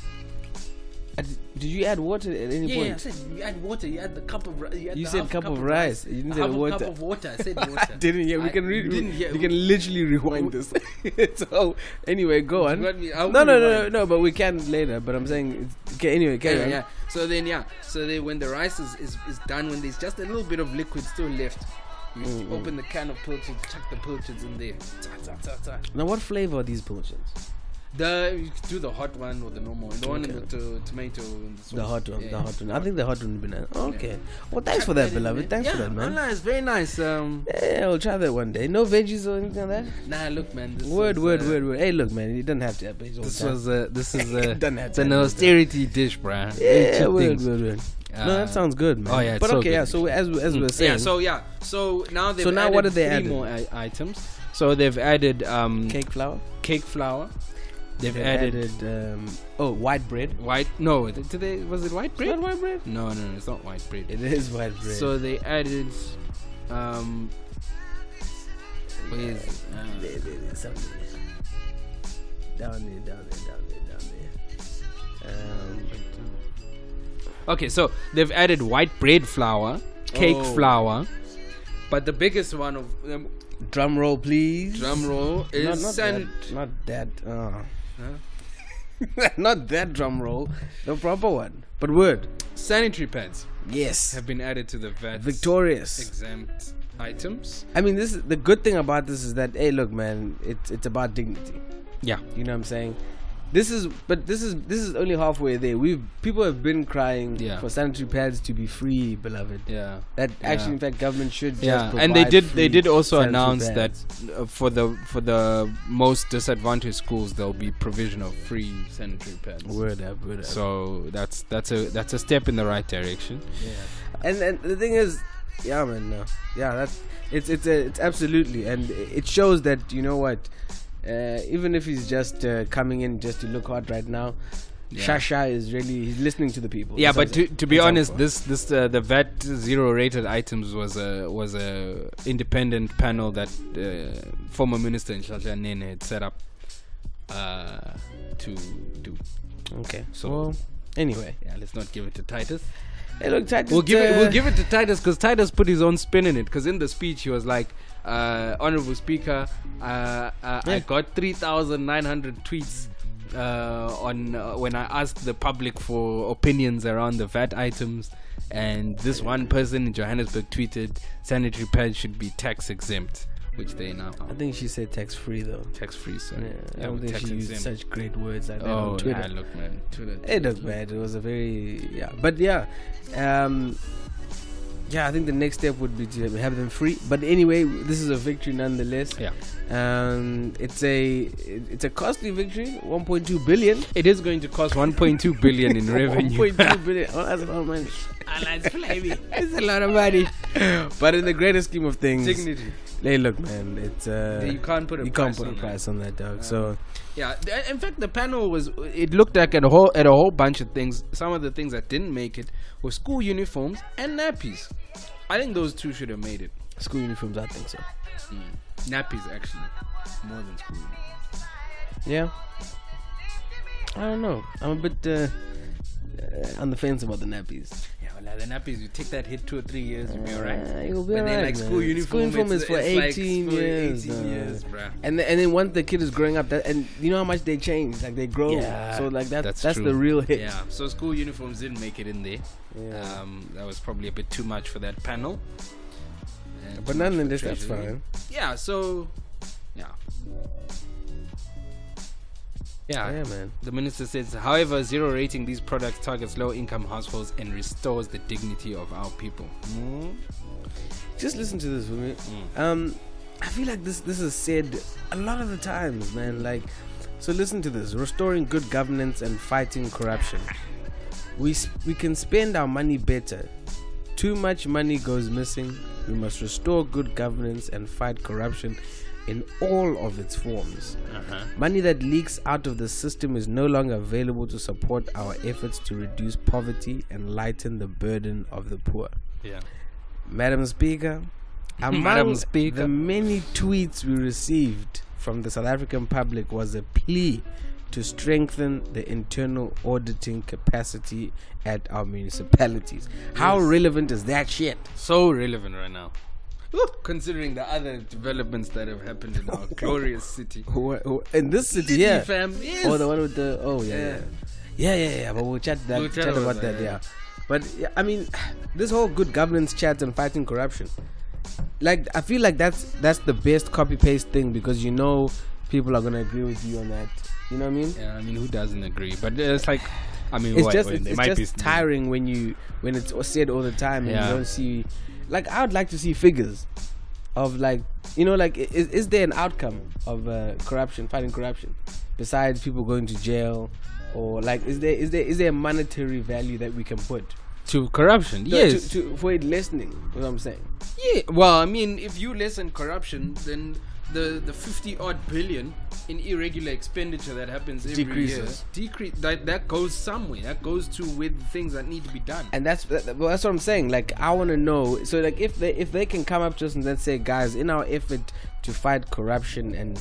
Did you add water at any Yeah, point? I said you add water. You add the cup of rice. You said cup of rice. You didn't say half water. A cup of water. I said water. I didn't hear. We I can read. didn't hear. You can literally rewind this. So anyway, go on. What me- I No, will no. rewind. But we can later. But I'm saying, okay. Anyway, carry on. Yeah. So then when the rice is done, when there's just a little bit of liquid still left, you open the can of pilchards, chuck the pilchards in there. Now, what flavor are these pilchards? You do the hot one or the normal one, the one Okay. with tomato and the sauce. The hot one. Yeah. The hot one. I think the hot one would be nice. Okay. Well, thanks Chuck for that, in beloved. there. Thanks for that, man. Nice, very nice. Yeah, we'll try that one day. No veggies or anything like that. Nah, look, man. This Word. was, Hey, look, man. You don't have to have veggies all This the time. was this is Doesn't have it's to an have austerity dish, bruh. Yeah, Two word. things. No, that sounds good, man. oh, yeah, it's but so okay, good. yeah. So as we were saying, So now they've So now added what did they three add? more items. So they've added cake flour. cake flour. They've They've added white bread. white. No, was it white bread? Not white bread. No, it's not white bread. It is white bread. So they added where is it? There's something down there. Okay, so they've added white bread flour, cake Oh. flour, but the biggest one of them, Drum roll, please. drum roll, is not that. Not that drum roll. The proper one. But word. sanitary pads Yes. have been added to the VAT Victorious. exempt items. I mean, this is the good thing about this is that, hey, look, man, it's about dignity. Yeah. You know what I'm saying? This is only halfway there. People have been crying Yeah. for sanitary pads to be free, beloved. Yeah. That actually, in fact, government should. Yeah, just and they provide did free also sanitary announce pads. that for the most disadvantaged schools there'll be provision of free sanitary pads. Word up. So that's a step in the right direction. Yeah. And the thing is, yeah, man, no, yeah, that's it's absolutely, and it shows that, you know what, even if he's just coming in just to look hot right now, Yeah. Shasha is really, he's listening to the people. Yeah, That's but what to be it's all honest, for. this the VAT zero rated items was a independent panel that former Minister Nhlanhla Nene had set up to do. Okay, So- well, anyway, Yeah, let's not give it to Titus. hey, look, Titus, We'll give it to Titus because Titus put his own spin in it. Because in the speech he was like, "Honorable Speaker, I got 3,900 tweets on when I asked the public for opinions around the VAT items, and this one person in Johannesburg tweeted sanitary pads should be tax exempt, which they now I are think she said tax free though. tax free. So I don't think tax she used exempt. such great words like that Oh, on Twitter. yeah, look, man, Twitter. It looked bad. It was a very but yeah, I think the next step would be to have them free. But anyway, this is a victory nonetheless. Yeah. It's a costly victory. 1.2 billion. It is going to cost 1.2 billion in revenue. 1.2 billion. Oh, that's a lot of money. It's a lot of money. But in the greater scheme of things, Dignity. hey, look, man, it's You can't put a you price can't put a on that. price on that, dog. So Yeah, in fact, the panel it looked like at a whole bunch of things. Some of the things that didn't make it were school uniforms and nappies. I think those two should have made it. school uniforms, I think so. Nappies, actually, more than school uniforms. Yeah. I don't know. I'm a bit on the fence about the nappies. Yeah, well, the nappies, you take that hit 2 or 3 years, you'll be alright. You'll be But then, alright, like, man. school uniform is for it's like 18 for years. 18 years, bruh. And then once the kid is growing up, and you know how much they change, like they grow. Yeah, so like that's true. the real hit. Yeah, so school uniforms didn't make it in there. Yeah. That was probably a bit too much for that panel. And But too much for nonetheless, that's Treasury. fine. Yeah, so yeah. Yeah, man. The minister says, however, zero rating these products targets low-income households and restores the dignity of our people. Just listen to this for me. Mm. I feel like this is said a lot of the times, man. Like, so listen to this: restoring good governance and fighting corruption. We can spend our money better. Too much money goes missing. We must restore good governance and fight corruption in all of its forms. Money that leaks out of the system is no longer available to support our efforts to reduce poverty and lighten the burden of the poor. Yeah. Madam Speaker, among Madam Speaker. the many tweets we received from the South African public was a plea to strengthen the internal auditing capacity at our municipalities. How relevant is that shit? So relevant right now. Considering the other developments that have happened in our glorious city. In this city, City, yeah. fam, yes. Oh, the one with the yeah. But we'll chat about that. Yeah. But yeah, I mean, this whole good governance chat and fighting corruption, like I feel like that's the best copy paste thing, because you know people are gonna agree with you on that. You know what I mean? Yeah, I mean, who doesn't agree? But it's like, I mean, It's what? just There it's might just be tiring when it's said all the time and Yeah. you don't see. Like, I would like to see figures of, like, you know, like is there an outcome of corruption, fighting corruption, besides people going to jail, or like is there a monetary value that we can put to corruption. Yes. for it lessening? What I'm saying. Yeah. Well, I mean, if you lessen corruption, then the 50 odd billion in irregular expenditure that happens every Decreases. year that goes somewhere. That goes to with things that need to be done. And that's what I'm saying. Like, I want to know. So, like, if they can come up to us and let's say, guys, in our effort to fight corruption and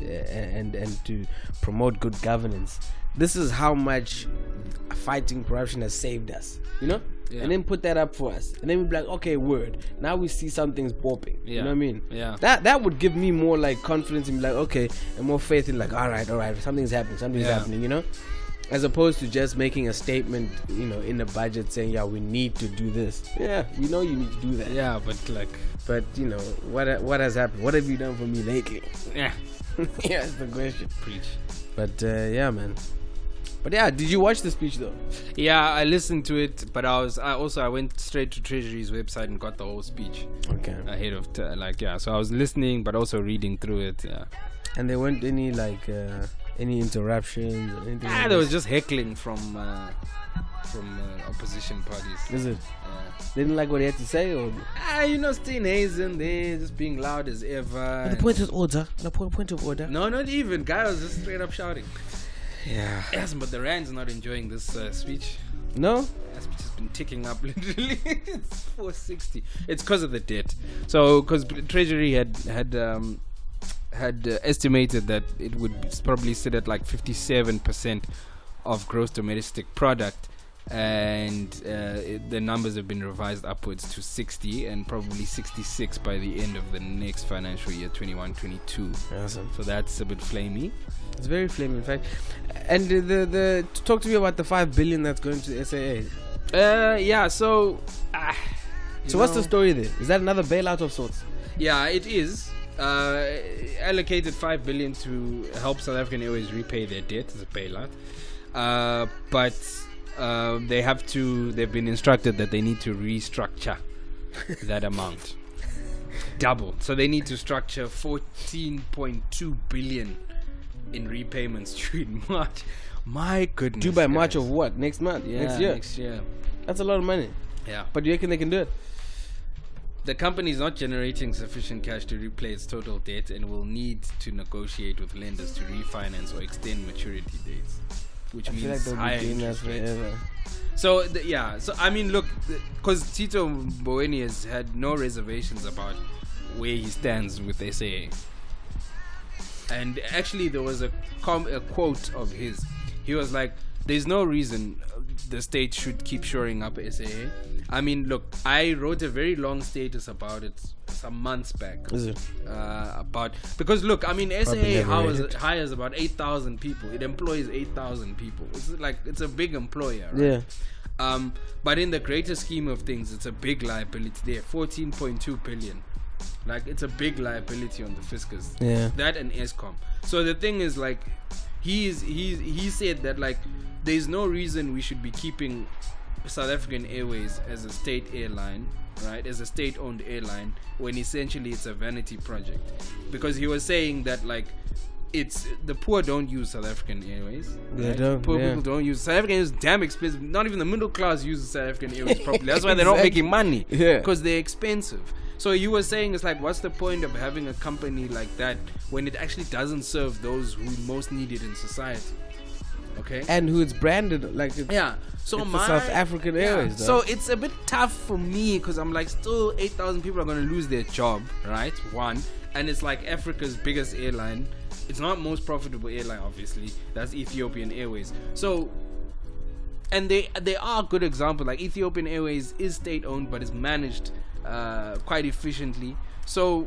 to promote good governance, this is how much fighting corruption has saved us. You know. Yeah. And then put that up for us, and then we'd be like, okay, word. Now we see something's popping. Yeah. You know what I mean? Yeah. That would give me more like confidence and be like, okay, and more faith in like, all right, something's happening. You know. As opposed to just making a statement, you know, in the budget saying, yeah, we need to do this. Yeah, we know you need to do that. Yeah, But, you know, what has happened? What have you done for me lately? yeah, Yeah, that's the question. preach. But, yeah, man. But, yeah, did you watch the speech, though? Yeah, I listened to it, but I went straight to Treasury's website and got the whole speech Okay. ahead of so I was listening, but also reading through it. Yeah. And there weren't any, like, any interruptions or anything? like There was this? just heckling from opposition parties. Is it? Yeah. They didn't like what he had to say? Or? Steenhuisen there, just being loud as ever. The point of order. The point of order. No, not even. Guy was just straight up shouting. Yeah. Yes, but the Rand's not enjoying this speech. No? That speech has been ticking up literally. It's 460. It's because of the debt. So, because Treasury had estimated that it would probably sit at like 57% of gross domestic product, and the numbers have been revised upwards to 60 and probably 66 by the end of the next financial year, 21-22. Awesome. So that's a bit flamey. It's very flaming, in fact. And the talk to me about the 5 billion that's going to the SAA. Yeah. So. So what's the story there? Is that another bailout of sorts? Yeah, it is. Allocated 5 billion to help South African Airways repay their debt as a bailout. But they've been instructed that they need to restructure that amount. Double. So they need to structure 14.2 billion in repayments during March. My goodness. Due by guys. March of what? Next month? Yeah, Next year? That's a lot of money. Yeah. But you reckon they can do it? The company is not generating sufficient cash to repay its total debt and will need to negotiate with lenders to refinance or extend maturity dates, which I feel like means they'll higher be doing that interest rates. forever. So so I mean, look, because Tito Mboweni has had no reservations about where he stands with SAA, and actually there was a quote of his. He was like, there's no reason the state should keep shoring up SAA. I mean, look, I wrote a very long status about it some months back. Is it? Because look, I mean, SAA never read it. hires about 8,000 people. It employs 8,000 people. It's a big employer, right? Yeah. But in the greater scheme of things, it's a big liability there. 14.2 billion. Like, it's a big liability on the fiscus. Yeah. That and ESCOM. So the thing is, like, he said that, like, there's no reason we should be keeping South African Airways as a state airline, right? As a state-owned airline, when essentially it's a vanity project. Because he was saying that, like, it's the poor don't use South African Airways. They right? don't. Poor people don't use South African. Is damn expensive. Not even the middle class uses South African Airways properly. That's why they're not making money. Yeah. Because they're expensive. So he was saying, it's like, what's the point of having a company like that when it actually doesn't serve those who most need it in society? Okay. And who it's branded like it's, Yeah. So it's the South African Airways. So it's a bit tough for me because I'm like, still 8,000 people are going to lose their job, right? One. And it's like Africa's biggest airline. It's not most profitable airline, obviously. That's Ethiopian Airways. So, and they are a good example. Like, Ethiopian Airways is state owned, but is managed quite efficiently. So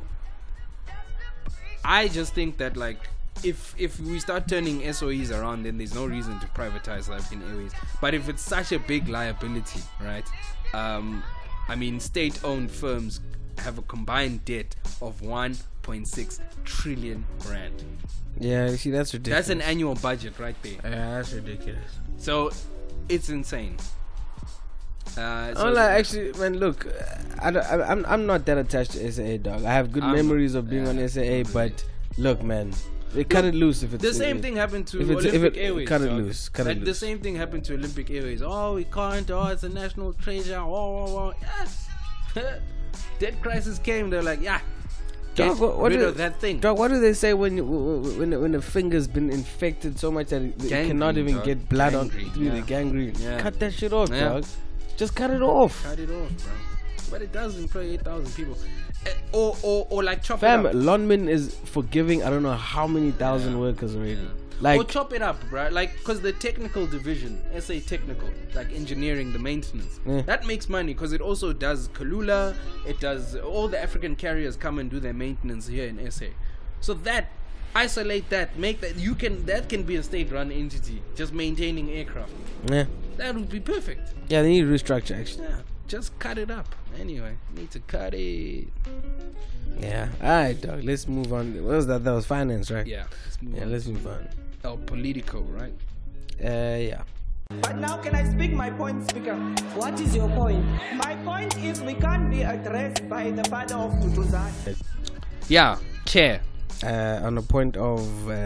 I just think that, like, if we start turning SOEs around, then there's no reason to privatize South African Airways. But if it's such a big liability, right? I mean, state-owned firms have a combined debt of 1.6 trillion rand. Yeah, you see, that's ridiculous. That's an annual budget right there. Yeah, that's ridiculous. So it's insane. Actually, man, look, I'm not that attached to SAA, dog. I have good memories of being on SAA, but look, man, they cut it loose if it's the same thing happened to if Olympic Airways. Cut it dog. loose. Cut it Like, loose. the same thing happened to Olympic Airways. Oh, we can't. Oh, it's a national treasure. Oh. Yes. Debt crisis came. They're like, yeah. Dog, what rid do- of that thing. Dog, what do they say when the finger's been infected so much that it cannot even dog. get blood on Gangrene, through the yeah. gangrene? Yeah. Cut that shit off, Yeah. dog. Just cut it off. Cut it off, bro. But it does employ 8,000 people. Or like chop Fam, it up. Lonmin is forgiving I don't know how many thousand workers already. Like, Or chop it up, bro. Like, because the technical division, SA Technical, like engineering, the maintenance, Yeah. that makes money because it also does Kalula. It does all the African carriers come and do their maintenance here in SA. So that, isolate that, make that that can be a state-run entity, just maintaining aircraft. yeah, That would be perfect. yeah, they need to restructure actually. Yeah, just cut it up. Anyway, need to cut it. Yeah. Alright, dog. Let's move on. What was that? That was finance, right? Yeah, let's move Yeah, on. let's move on. El Politico, right? Yeah. But now can I speak my point, Speaker? What is your point? My point is we can't be addressed by the father of Tutuzane. Yeah, chair. On a point of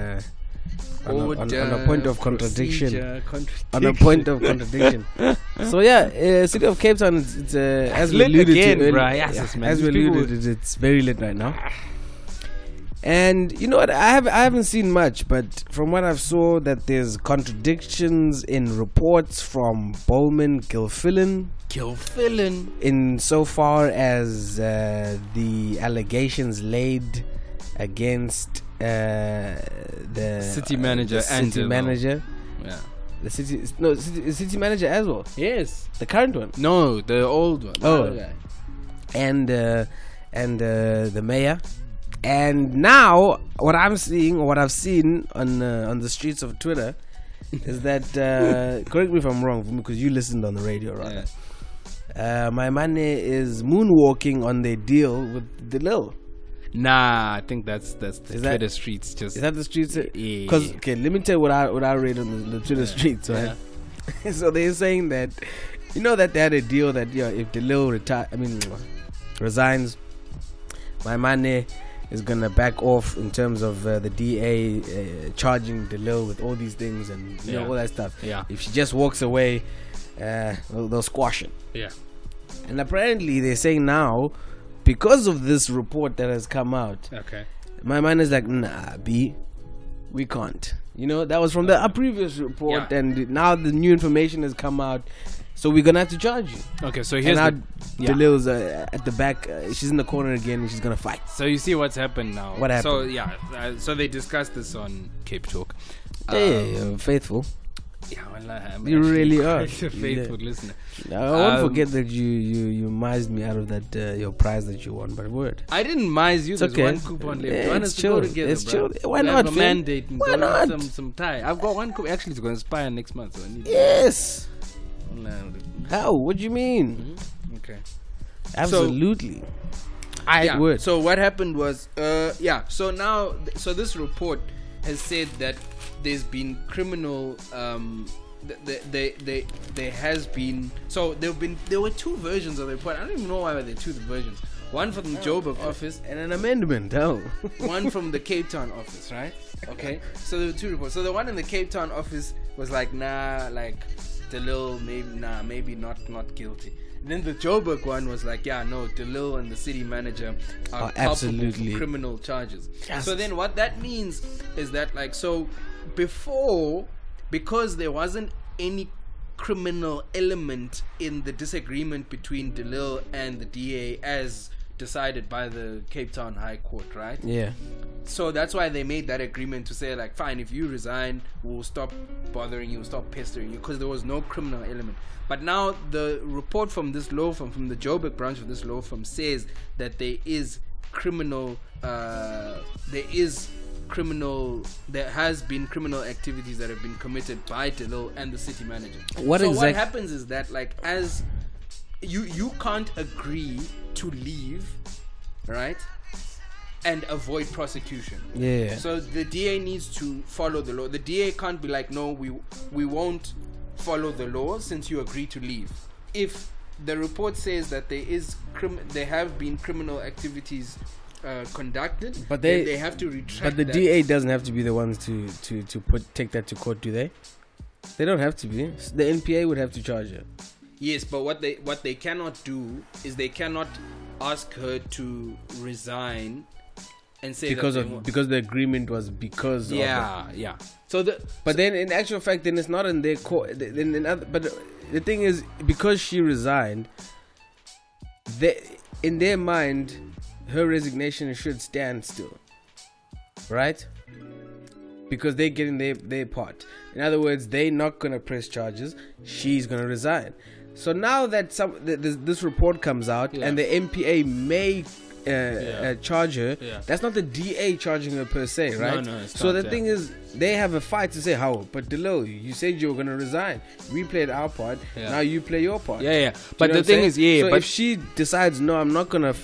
on a point of contradiction. On a point of contradiction. So yeah, City of Cape Town. It's as we lit alluded again, to earlier. bruh. Yes, man. As we These people alluded, it's very lit right now. And you know what? I haven't seen much, but from what I've saw, that there's contradictions in reports from Bowman Gilfillan in so far as the allegations laid against the City manager the and city Angelo. manager, Yeah. the city manager as well, Yes. the current one. No, the old one. Oh. The other guy. and the mayor. And now, what I'm seeing, or what I've seen on the streets of Twitter, is that correct me if I'm wrong, because you listened on the radio, right? Yeah. My man is moonwalking on their deal with Delil. Nah, I think that's the Is Twitter that- streets. Just Is that the streets? Yeah. Because okay, let me tell you what I read on the Twitter streets, right? So they're saying that, you know, that they had a deal that if Delil resigns, my man is gonna back off in terms of the DA charging Delil with all these things and you know all that stuff. Yeah. If she just walks away, they'll squash it. Yeah. And apparently they're saying now, because of this report that has come out, Okay. my man is like, nah, B, we can't. You know, that was from the previous report, Yeah. and now the new information has come out, so we're gonna have to charge you. Okay. So And here's now the. Delil's at the back. She's in the corner again, and she's gonna fight. So you see what's happened now. What happened? So yeah. So they discussed this on Cape Talk. Yeah, faithful. Yeah, well, I'm You actually really quite are. a faithful listener. I won't forget that you mised me out of that your prize that you won. But word. I didn't mize you. It's There's okay. one coupon left. Yeah, You want it's us to go chill. together, It's bro? chill. Why We'll not, have a Phil? mandate and Why go not? have some tie. I've got one coupon. Actually, it's going to expire next month, so I need. Yes. No. How? What do you mean? Okay. Absolutely. I Yeah. would. So what happened was, So now, so this report has said that there's been criminal. There has been. So there were two versions of the report. I don't even know why there were two versions. One from the Joburg office And an amendment. Oh. one from the Cape Town office, right? Okay. So there were two reports. So the one in the Cape Town office was like, nah, like Delil, maybe not guilty. And then the Joburg one was like, yeah, no, Delil and the city manager are culpable absolutely. for criminal charges. Yes. So then what that means is that, like, so before, because there wasn't any criminal element in the disagreement between Delil and the DA as decided by the Cape Town High Court, right? Yeah. So that's why they made that agreement to say, like, fine, if you resign, we'll stop bothering you, stop pestering you, because there was no criminal element. But now the report from this law firm, from the Joburg branch of this law firm, says that there has been criminal activities that have been committed by Delil and the city manager. What happens is that, like, as you can't agree to leave, right, and avoid prosecution. Yeah. So the DA needs to follow the law. The DA can't be like, no, we won't follow the law since you agree to leave. If the report says that there have been criminal activities conducted, But then they have to retract. But the that. DA doesn't have to be the ones to take that to court, do they? They don't have to be. The NPA would have to charge her. Yes, but what they cannot do is they cannot ask her to resign and say because the agreement was because of yeah. So but then in actual fact, then it's not in their court. But the thing is, because she resigned, in their mind, her resignation should stand still, right? Because they're getting their part. In other words, they're not gonna press charges. She's gonna resign. So now that this report comes out and the MPA may charge her, that's not the DA charging her per se, right? No, it's so not, the thing is, they have a fight to say, how? But Delil, you said you were gonna resign. We played our part. Now you play your part. Yeah. Do you But know the what thing I'm is, saying? So but if she decides, no, I'm not gonna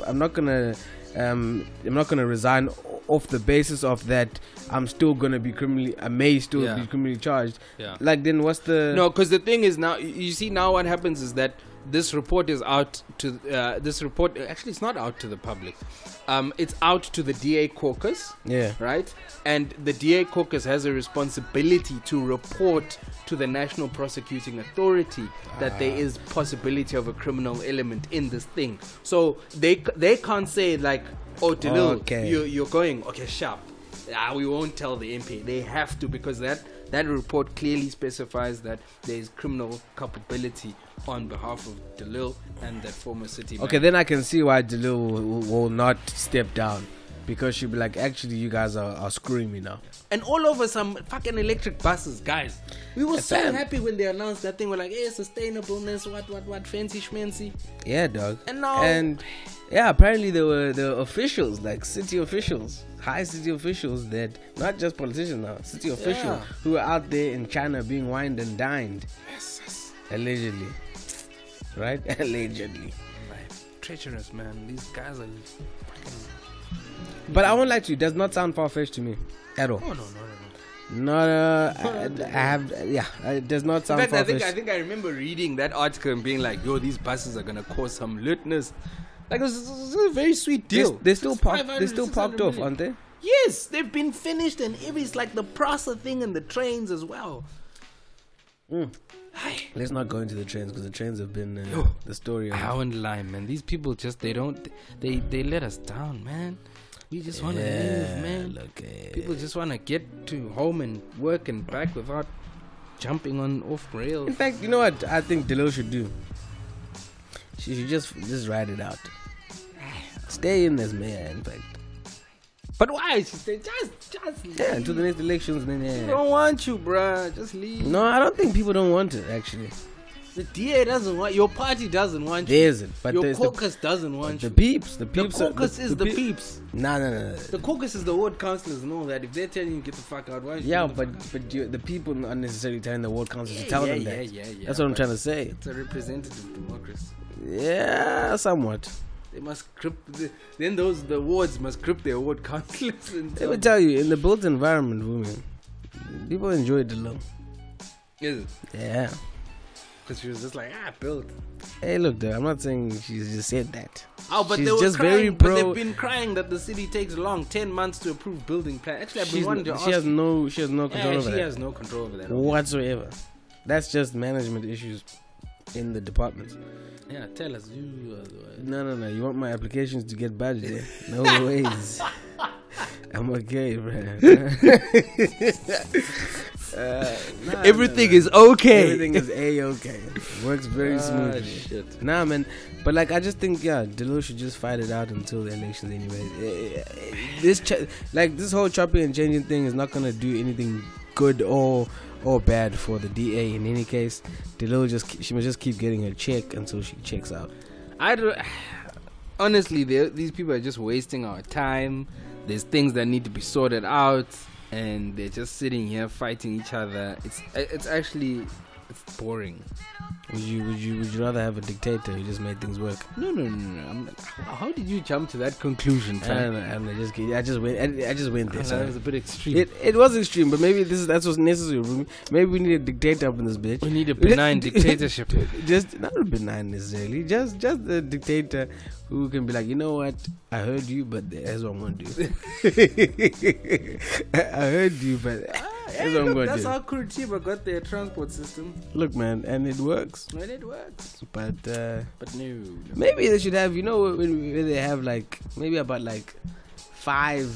resign off the basis of that, I'm still gonna be I may still be criminally charged. Yeah. Like, then what's the? No, because the thing is, now you see, now what happens is that this report is out to actually it's not out to the public. It's out to the DA caucus. Yeah. Right? And the DA caucus has a responsibility to report to the National Prosecuting Authority that there is possibility of a criminal element in this thing. So they can't say, like, oh, Delil, you're going, okay, sharp. We won't tell the MP. They have to, because that report clearly specifies that there is criminal culpability on behalf of Delil and that former city manager. Okay, then I can see why Delil will not step down, because she'll be like, actually, you guys are screwing me now. And all over some fucking electric buses, guys. We were so happy when they announced that thing. We're like, hey, sustainableness, what, fancy schmancy. Yeah, dog. And now, apparently there were the officials, like city officials, high city officials, that not just politicians now, city officials who were out there in China being wined and dined. Yes. Allegedly. Right? Allegedly. Treacherous, man. These guys are fucking... But I won't lie to you, it does not sound far-fetched to me at all. Oh, no. It does not sound In fact, far-fetched. I think I remember reading that article and being like, yo, these buses are gonna cause some litness. Like, it was a very sweet deal. They're still popped off, aren't they? Yes, they've been finished, and it's like the Prasa thing and the trains as well. Let's not go into the trains, because the trains have been the story. I won't lie, man. These people just, they let us down, man. We just want to live, man. People just want to get to home and work and back without jumping on off rails. In fact, you know what I think Delil should do? She should just ride it out. Stay in as mayor, in fact. But why? She said, just leave. Yeah, until the next elections, then We yeah. don't want you, bruh. Just leave. No, I don't think people don't want it actually. The DA doesn't want your party doesn't want you. There isn't, but Your there's caucus doesn't want the you. peeps. The The peeps. are- caucus is the peop- peeps. No. The caucus is the ward councillors and all that. If they're telling you get the fuck out, why? Yeah, but the people aren't necessarily telling the ward council to tell them that. Yeah. That's what I'm but trying to say. It's a representative democracy. Yeah, somewhat. They must grip. The wards must grip their ward councillors. And Let me tell you, in the built environment, women, people enjoy it alone. Is it? Yeah. Because she was just like, built. Hey, look, though, I'm not saying she just said that. Oh, but She's they were just crying, very but pro- they've been crying that the city takes long, 10 months to approve building plan. Actually, I've been wanting to ask. She has no control yeah, over she that has no control over that. whatsoever. That's just management issues in the departments. Yeah, tell us. You are the one. No. You want my applications to get budgeted? No ways. I'm okay, man. Everything is okay. Everything is a-okay. Works very smoothly. Shit. Nah, man. But like, I just think, Delo should just fight it out until the elections anyway. This whole chopping and changing thing is not gonna do anything good or bad for the DA in any case. Delo she must just keep getting her check until she checks out. I don't. Honestly, these people are just wasting our time. There's things that need to be sorted out, and they're just sitting here fighting each other. It's actually boring. Would you rather have a dictator who just made things work? No. How did you jump to that conclusion, I fam? don't know, just kidding. I just went there. That Sorry. was a bit extreme. It was extreme, but maybe that's what's necessary. Maybe we need a dictator up in this bitch. We need a benign dictatorship. Just not benign necessarily. Just a dictator who can be like, you know what? I heard you, but that's what I'm gonna do. I heard you, but that's what I'm gonna That's do. how Curitiba got their transport system, Look, man, and it works. and it works. But But no. maybe they should have, when they have like maybe about like five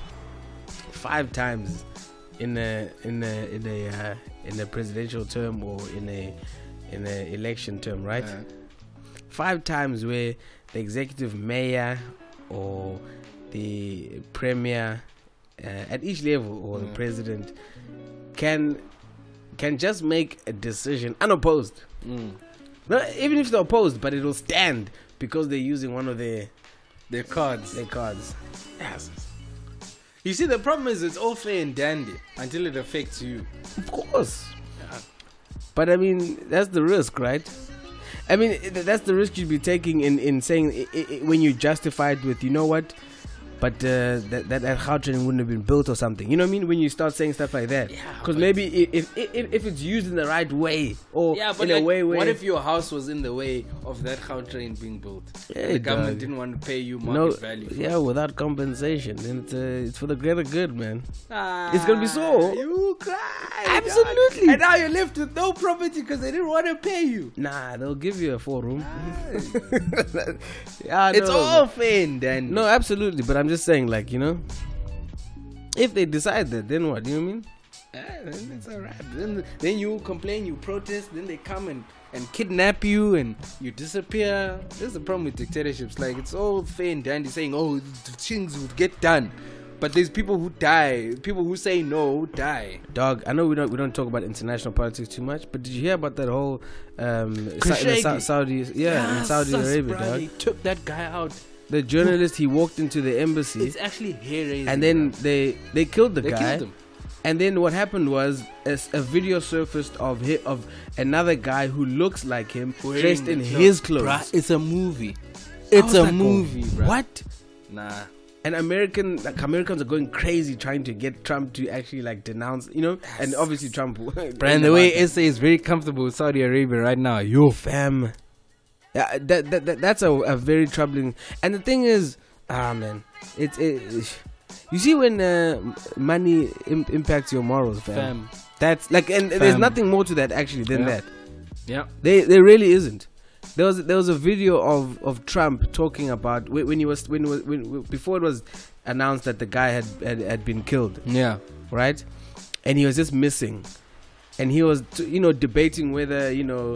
times in a presidential term or in a election term, right? 5 times where the executive mayor or the premier at each level or the president can just make a decision unopposed. No, even if they're opposed, but it will stand because they're using one of their cards. Yes. You see, the problem is it's all fair and dandy until it affects you. Of course. But I mean, that's the risk, right? I mean, that's the risk you'd be taking in saying when you justify it with, you know what? But that Gautrain wouldn't have been built or something. You know what I mean? When you start saying stuff like that. Because maybe if it's used in the right way or in a way where... What if your house was in the way of that Gautrain being built? Yeah, The government dog. didn't want to pay you market value. For yeah, it. without compensation. Then it's for the greater good, man. Ah, It's gonna be so. You cry. Absolutely. dog. And now you're left with no property because they didn't want to pay you. Nah, they'll give you a 4-room. Yeah, It's no. all fair and dandy. No, absolutely. But I'm just saying, like, if they decide that, then what? You know what I mean? Then it's alright. Then you complain, you protest, then they come and kidnap you and you disappear. There's the problem with dictatorships. Like, it's all fair and dandy saying, oh, things would get done. But there's people who die. People who say no die. Dog, I know we don't talk about international politics too much, but did you hear about that whole Khashoggi. Saudi in Saudi Arabia, bruh, dog? they took that guy out. The journalist, he walked into the embassy, It's actually hair-raising. and then bruh. they killed the They guy. killed him. And then what happened was a video surfaced of another guy who looks like him, Wearing dressed in the his clothes. clothes. Bruh, it's a movie. I It's was a like, movie, oh, bruh. What? Nah. And Americans are going crazy trying to get Trump to actually like denounce, and obviously Trump. And the way SA is very comfortable with Saudi Arabia right now, fam, yeah, that's a very troubling. And the thing is, man, you see when money impacts your morals, fam. That's like, and there's Fam. nothing more to that actually than Yeah. that. Yeah. There really isn't. There was a video of Trump talking about before it was announced that the guy had been killed, Yeah. right? And he was just missing, and he was debating whether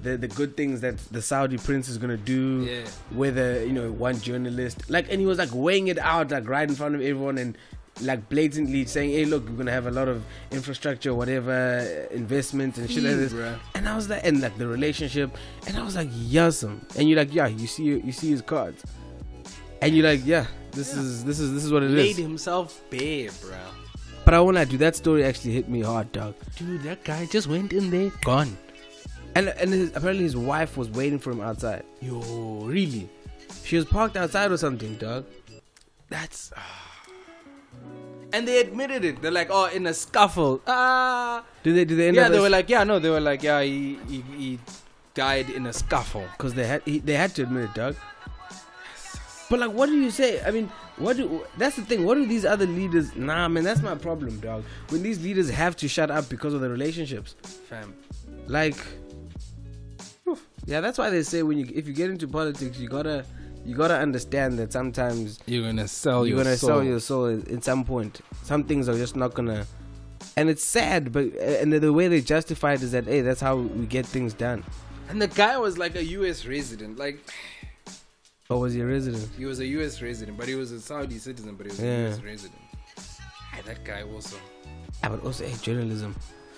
the good things that the Saudi prince is gonna do, Yeah. whether one journalist and he was like weighing it out like right in front of everyone and like blatantly saying, hey, look, we're gonna have a lot of infrastructure, whatever, investment and shit like this. Bruh. And I was like, and like the relationship, and I was like, yasum. And you're like, yeah, you see his cards, and you're like, yeah, this is what it Made is. himself bare, bro. But I won't lie, dude, that story actually hit me hard, dog. Dude, that guy just went in there, gone. And apparently his wife was waiting for him outside. Yo, really? She was parked outside or something, dog. That's. And they admitted it. They're like, oh, in a scuffle. Did they end Yeah, up they were like, he died in a scuffle. because they had to admit it, dog. But like, what do you say? I mean, that's the thing. What do these other leaders? Nah, man, that's my problem, dog. When these leaders have to shut up because of the relationships, Fam. like, yeah, that's why they say if you get into politics, you gotta understand that sometimes You're gonna sell you're your gonna soul. sell your soul at some point. Some things are just not gonna, and it's sad. But and the way they justify it is that, hey, that's how we get things done. And the guy was like a U.S. resident. Like, Or was he a resident? he was a U.S. resident, but he was a Saudi citizen, but he was Yeah. a U.S. resident. Hey, that guy also. But also, hey, journalism.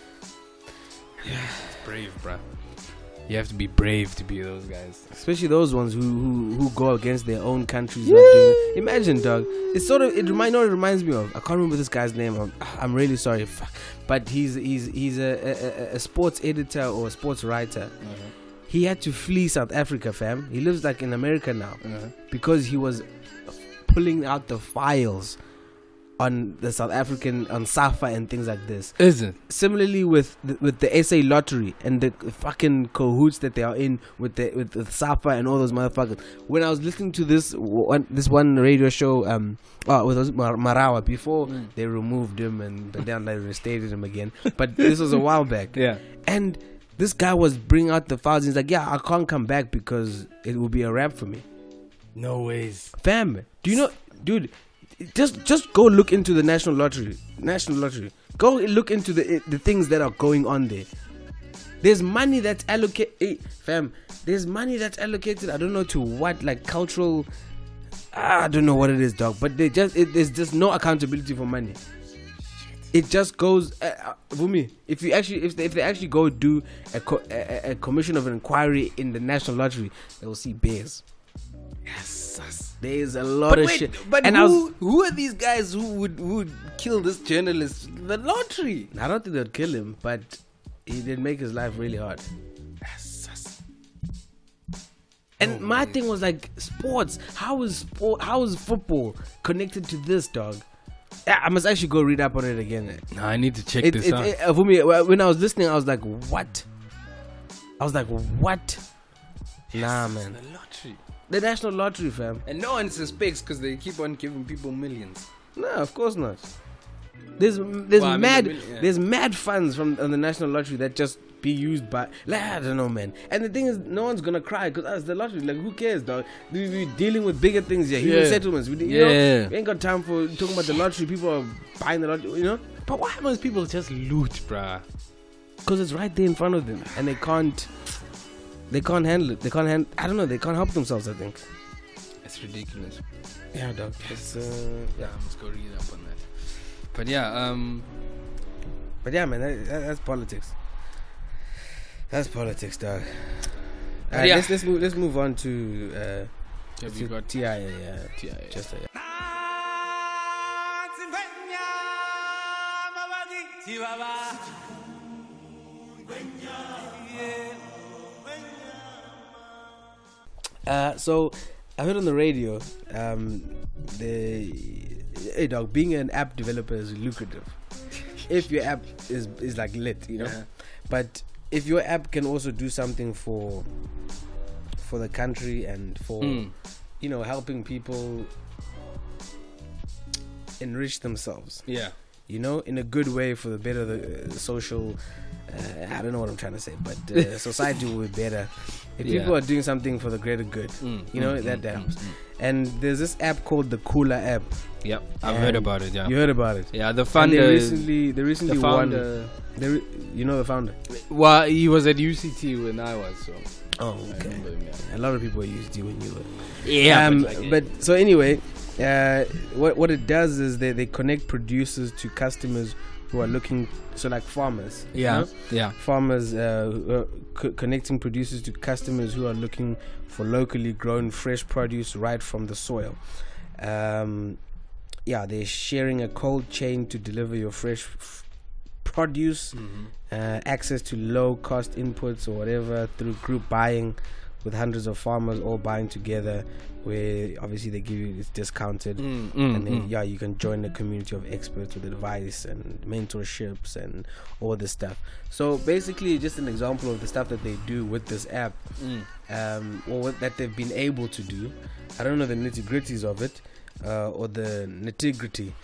Brave, bruh. You have to be brave to be those guys. Especially those ones who go against their own countries. Not doing it. Imagine, dog. It's sort of, it reminds me of, I can't remember this guy's name. I'm really sorry. But he's a sports editor or a sports writer. He had to flee South Africa, fam. He lives like in America now because he was pulling out the files on the South African, on SAFA and things like this. Is it? Similarly with the SA lottery and the fucking cahoots that they are in with the SAFA and all those motherfuckers. When I was listening to this one radio show, it was Marawa before they removed him and then they reinstated him again. But this was a while back. Yeah. And this guy was bringing out the files. He's like, yeah, I can't come back because it will be a wrap for me. No ways. Fam, do you know, dude? Just go look into the National Lottery. Go look into the things that are going on there. There's money that's allocated, fam. There's money that's allocated. I don't know to what, like cultural. I don't know what it is, dog. But there's just no accountability for money. It just goes. For me, if they actually go do a commission of an inquiry in the National Lottery, they will see bears. Yes. There's a lot of shit. But and who are these guys who would kill this journalist? The lottery. I don't think they'd kill him, but he did make his life really hard. And my thing was like sports. How is football connected to this, dog? I must actually go read up on it again. No, I need to check this out. For me, when I was listening, I was like, what? Nah, man. The lottery. The National Lottery, fam. And no one suspects because they keep on giving people millions. No, of course not. There's mad funds on the National Lottery that just be used by, like, I don't know, man. And the thing is, no one's gonna cry because it's the lottery. Like, who cares, dog? We're dealing with bigger things here. Human settlements. We ain't got time for talking about the lottery. People are buying the lottery, you know. But why must people just loot, bruh? Because it's right there in front of them, and they can't handle it. They can't help themselves, I think. It's ridiculous. Yeah, dog. It's Yeah, I must go read up on that. But yeah, man, that's politics. That's politics, dog. Yeah. Let's move on to have you got TIA? TIA? Just so I heard on the radio, hey dog, being an app developer is lucrative if your app is like lit, you know. Yeah. But if your app can also do something for the country and for you know, helping people enrich themselves, Yeah. you know, in a good way for the better of the social I don't know what I'm trying to say, but society will be better if Yeah. people are doing something for the greater good. You know, that helps. And there's this app called the Cooler app. Yep, I've And heard about it. Yeah, You heard about it? yeah. The And founder, they recently the won. founder. You know the founder? Well, he was at UCT when I was. So Oh, I okay. remember him, yeah. A lot of people are used to when you were. Yeah, but so anyway, what it does is they connect producers to customers who are looking. So like farmers. you yeah, know? yeah. Farmers who are connecting producers to customers who are looking for locally grown fresh produce right from the soil. They're sharing a cold chain to deliver your fresh produce, access to low cost inputs or whatever through group buying with hundreds of farmers all buying together, where obviously they give you it's discounted, and then you can join a community of experts with advice and mentorships and all this stuff. So basically just an example of the stuff that they do with this app, or what that they've been able to do. I don't know the nitty-gritties of it, or the nitty-gritty,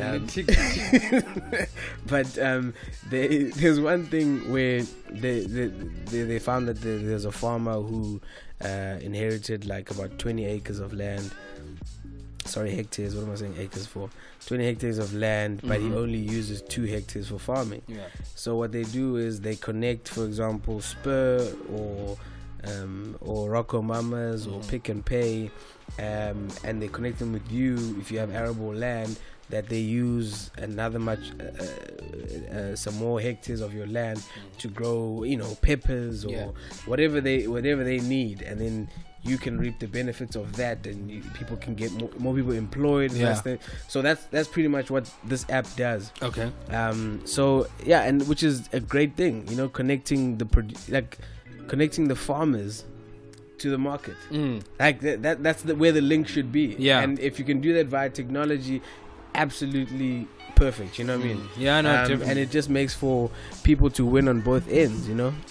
but there's one thing where they found that there's a farmer who inherited like about 20 acres of land. Sorry, hectares. What am I saying acres for? 20 hectares of land, but he only uses 2 hectares for farming. Yeah. So what they do is they connect, for example, Spur or Rocco Mamas or Pick and Pay, and they connect them with you if you have arable land that they use another some more hectares of your land to grow, peppers or whatever they need, and then you can reap the benefits of that, and people can get more people employed. So that's pretty much what this app does. Okay. And which is a great thing, connecting connecting the farmers to the market. Like that's where the link should be. Yeah. And if you can do that via technology, absolutely perfect. You know what I mean? Yeah, no, definitely. And it just makes for people to win on both ends.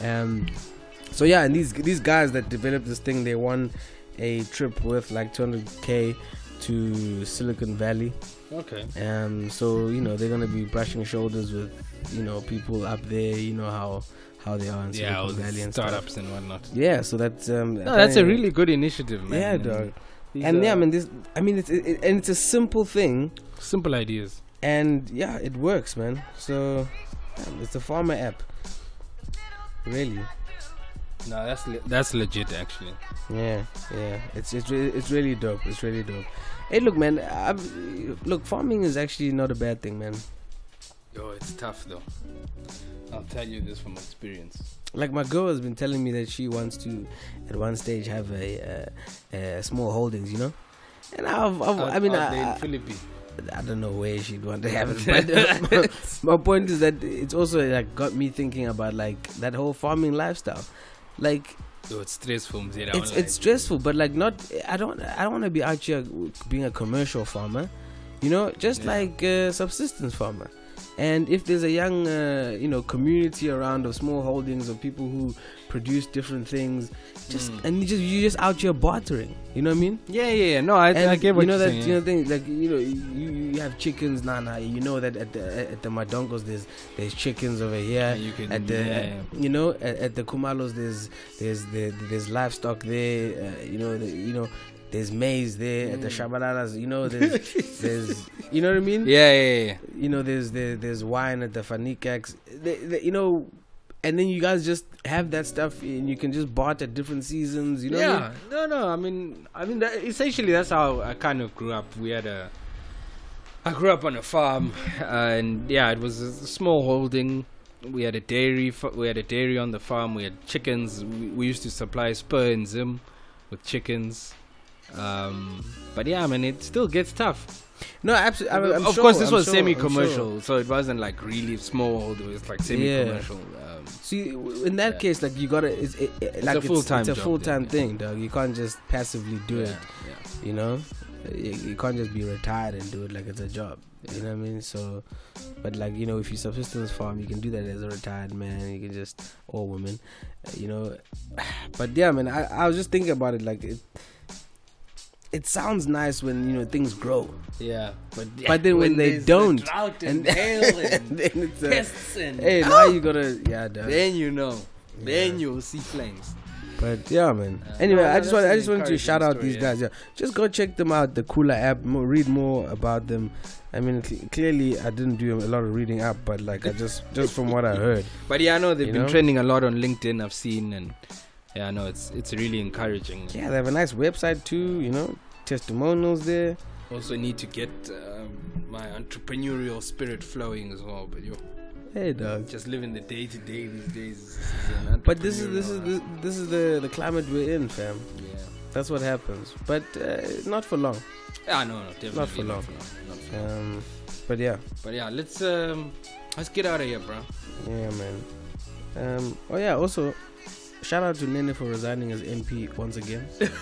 So yeah, and these guys that developed this thing, they won a trip worth like 200K to Silicon Valley. Okay. So they're gonna be brushing shoulders with people up there. How they are in Silicon Valley and startups stuff. and whatnot. Yeah, so that's That's a really good initiative, man. yeah, dog. These And are it's a simple thing, simple ideas. and yeah, it works, man. So it's a farmer app, really. No, that's legit, actually. Yeah, it's really dope. It's really dope. Hey, look, man. Farming is actually not a bad thing, man. Yo, it's tough though. I'll tell you this from experience. Like my girl has been telling me that she wants to, at one stage, have a small holdings, And I mean, in Philippines. I don't know where she'd want to have it, but my point is that it's also like got me thinking about like that whole farming lifestyle. Like, it's stressful. it's stressful, but like not. I don't want to be out here being a commercial farmer, just like a subsistence farmer. And if there's a young, community around of small holdings of people who produce different things, you're just out here bartering. You know what I mean? Yeah. No, I get what you're saying. Things like you have chickens. That at the Madonkos there's chickens over here. You can, at the at the Kumalos there's livestock there. There's maize there at the Shabalalas. There's you know what I mean? Yeah. There's wine at the Fanikaks. And then you guys just have that stuff, and you can just barter at different seasons. You know? Yeah. No. I mean, essentially that's how I kind of grew up. I grew up on a farm, and yeah, it was a small holding. We had a dairy. On the farm. We had chickens. We used to supply Spur and Zim with chickens. But yeah, I mean, it still gets tough. No, absolutely. Of course, this was semi-commercial, so it wasn't like really small. It was like semi-commercial. See, in that case, like you gotta, it's a full-time It's a job, full-time thing, dog. You can't just passively do it. Yeah. You can't just be retired and do it like it's a job. You know what I mean? So, but like if you subsistence farm, you can do that as a retired man. You can just, or woman, But yeah, man, I was just thinking about it, like it. it sounds nice when things grow. Yeah, But then when they there's don't, the drought and hail and then it's pests and hey, now you gotta dog. then you know, then you'll see flames. But yeah, man. Anyway, no, I just that's an wanted to shout out encouraging these story, guys. Yeah, just go check them out. The Cooler app. Read more about them. I mean, clearly I didn't do a lot of reading up, but like I just from what I heard. But yeah, I know they've You been know? trending a lot on LinkedIn. I've seen, and yeah, I know it's really encouraging. Yeah, they have a nice website too. Testimonials there. Also need to get my entrepreneurial spirit flowing as well. But Hey, dog. just living the day to day these days. But this is the climate we're in, fam. Yeah. That's what happens. But not for long. Yeah, no, definitely Not for long. Not for long. But yeah. But yeah, let's get out of here, bro. Yeah, man. Oh yeah. Also, shout out to Nene for resigning as MP once again.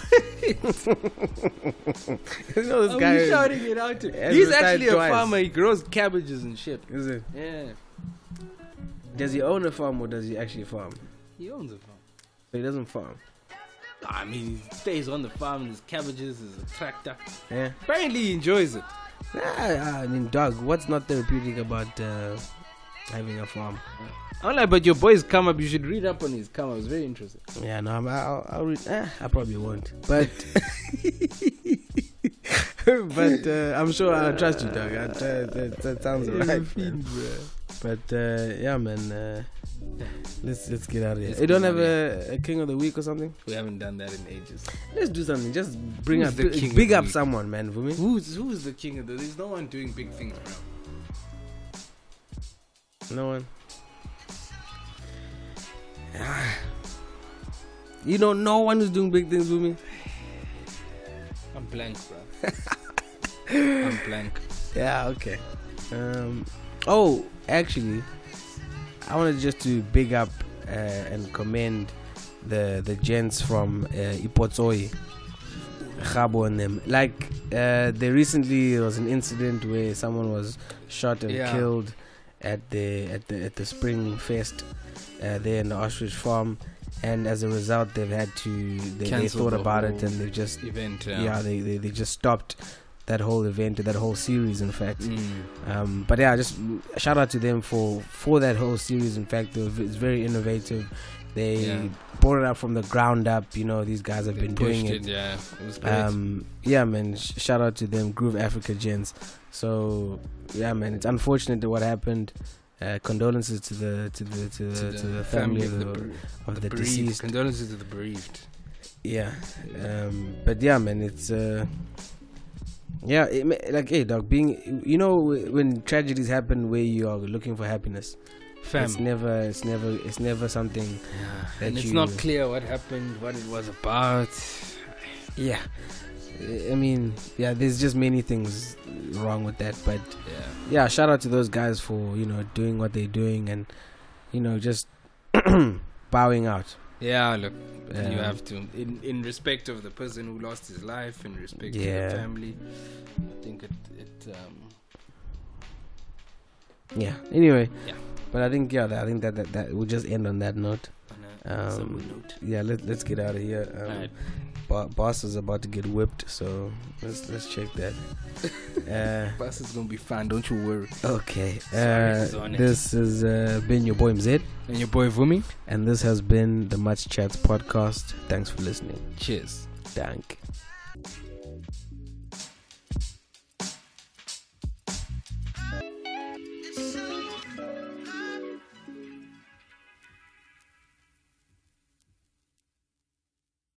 This guy. We're shouting it out to. has He's retired actually twice. a farmer. He grows cabbages and shit. Is it? Yeah, Does he own a farm or does he actually farm? he owns a farm. But he doesn't farm. I mean, he stays on the farm. There's cabbages. There's a tractor. Yeah. Apparently, he enjoys it. I mean, dog. What's not therapeutic about having a farm? I'm like, but your boy's come up. You should read up on his come up. It's very interesting. Yeah, no, I'll read. I probably won't, but but I'm sure I'll trust you, dog. That sounds alright. Man. But yeah, man. Let's get out of here. You don't have a king of the week or something? We haven't done that in ages. Let's do something. Just bring Who's up, the king of big the up week? someone, man, for me. Who's the king of the? There's no one doing big things, bro. No one. You know, no one is doing big things with me. I'm blank, bro. I'm blank. Yeah, okay. Oh, actually, I wanted just to big up and commend the gents from Ipotsoi, Khabo and them. Like, there recently was an incident where someone was shot and killed at the Spring Fest there in the ostrich farm, and as a result, they've had to they thought about it and they've just event. they just stopped that whole event, that whole series, in fact. But yeah, just shout out to them for that whole series. In fact, it's very innovative. They brought it up from the ground up. These guys have been doing it. Yeah, it was great. Yeah, man. Shout out to them, Groove Africa gents. So yeah, man. It's unfortunate that what happened. Condolences to the family of the deceased. Condolences to the bereaved. Yeah, but yeah, man. It's like, hey, dog. Being, when tragedies happen where you are looking for happiness, it's never something that and it's not clear what happened, what it was about. Yeah, I mean, yeah, there's just many things wrong with that, but yeah, shout out to those guys for doing what they're doing and just bowing out. Yeah, look, you have to in respect of the person who lost his life, in respect of the family. I think it yeah. Anyway, but I think that we'll just end on that note. Yeah, let's get out of here. Alright. Boss is about to get whipped, so let's check that. Bus is gonna be fun, don't you worry. Okay. Sorry, this has been your boy Mzed and your boy Vumi, and this has been the Much Chats podcast. Thanks for listening. Cheers. Dank.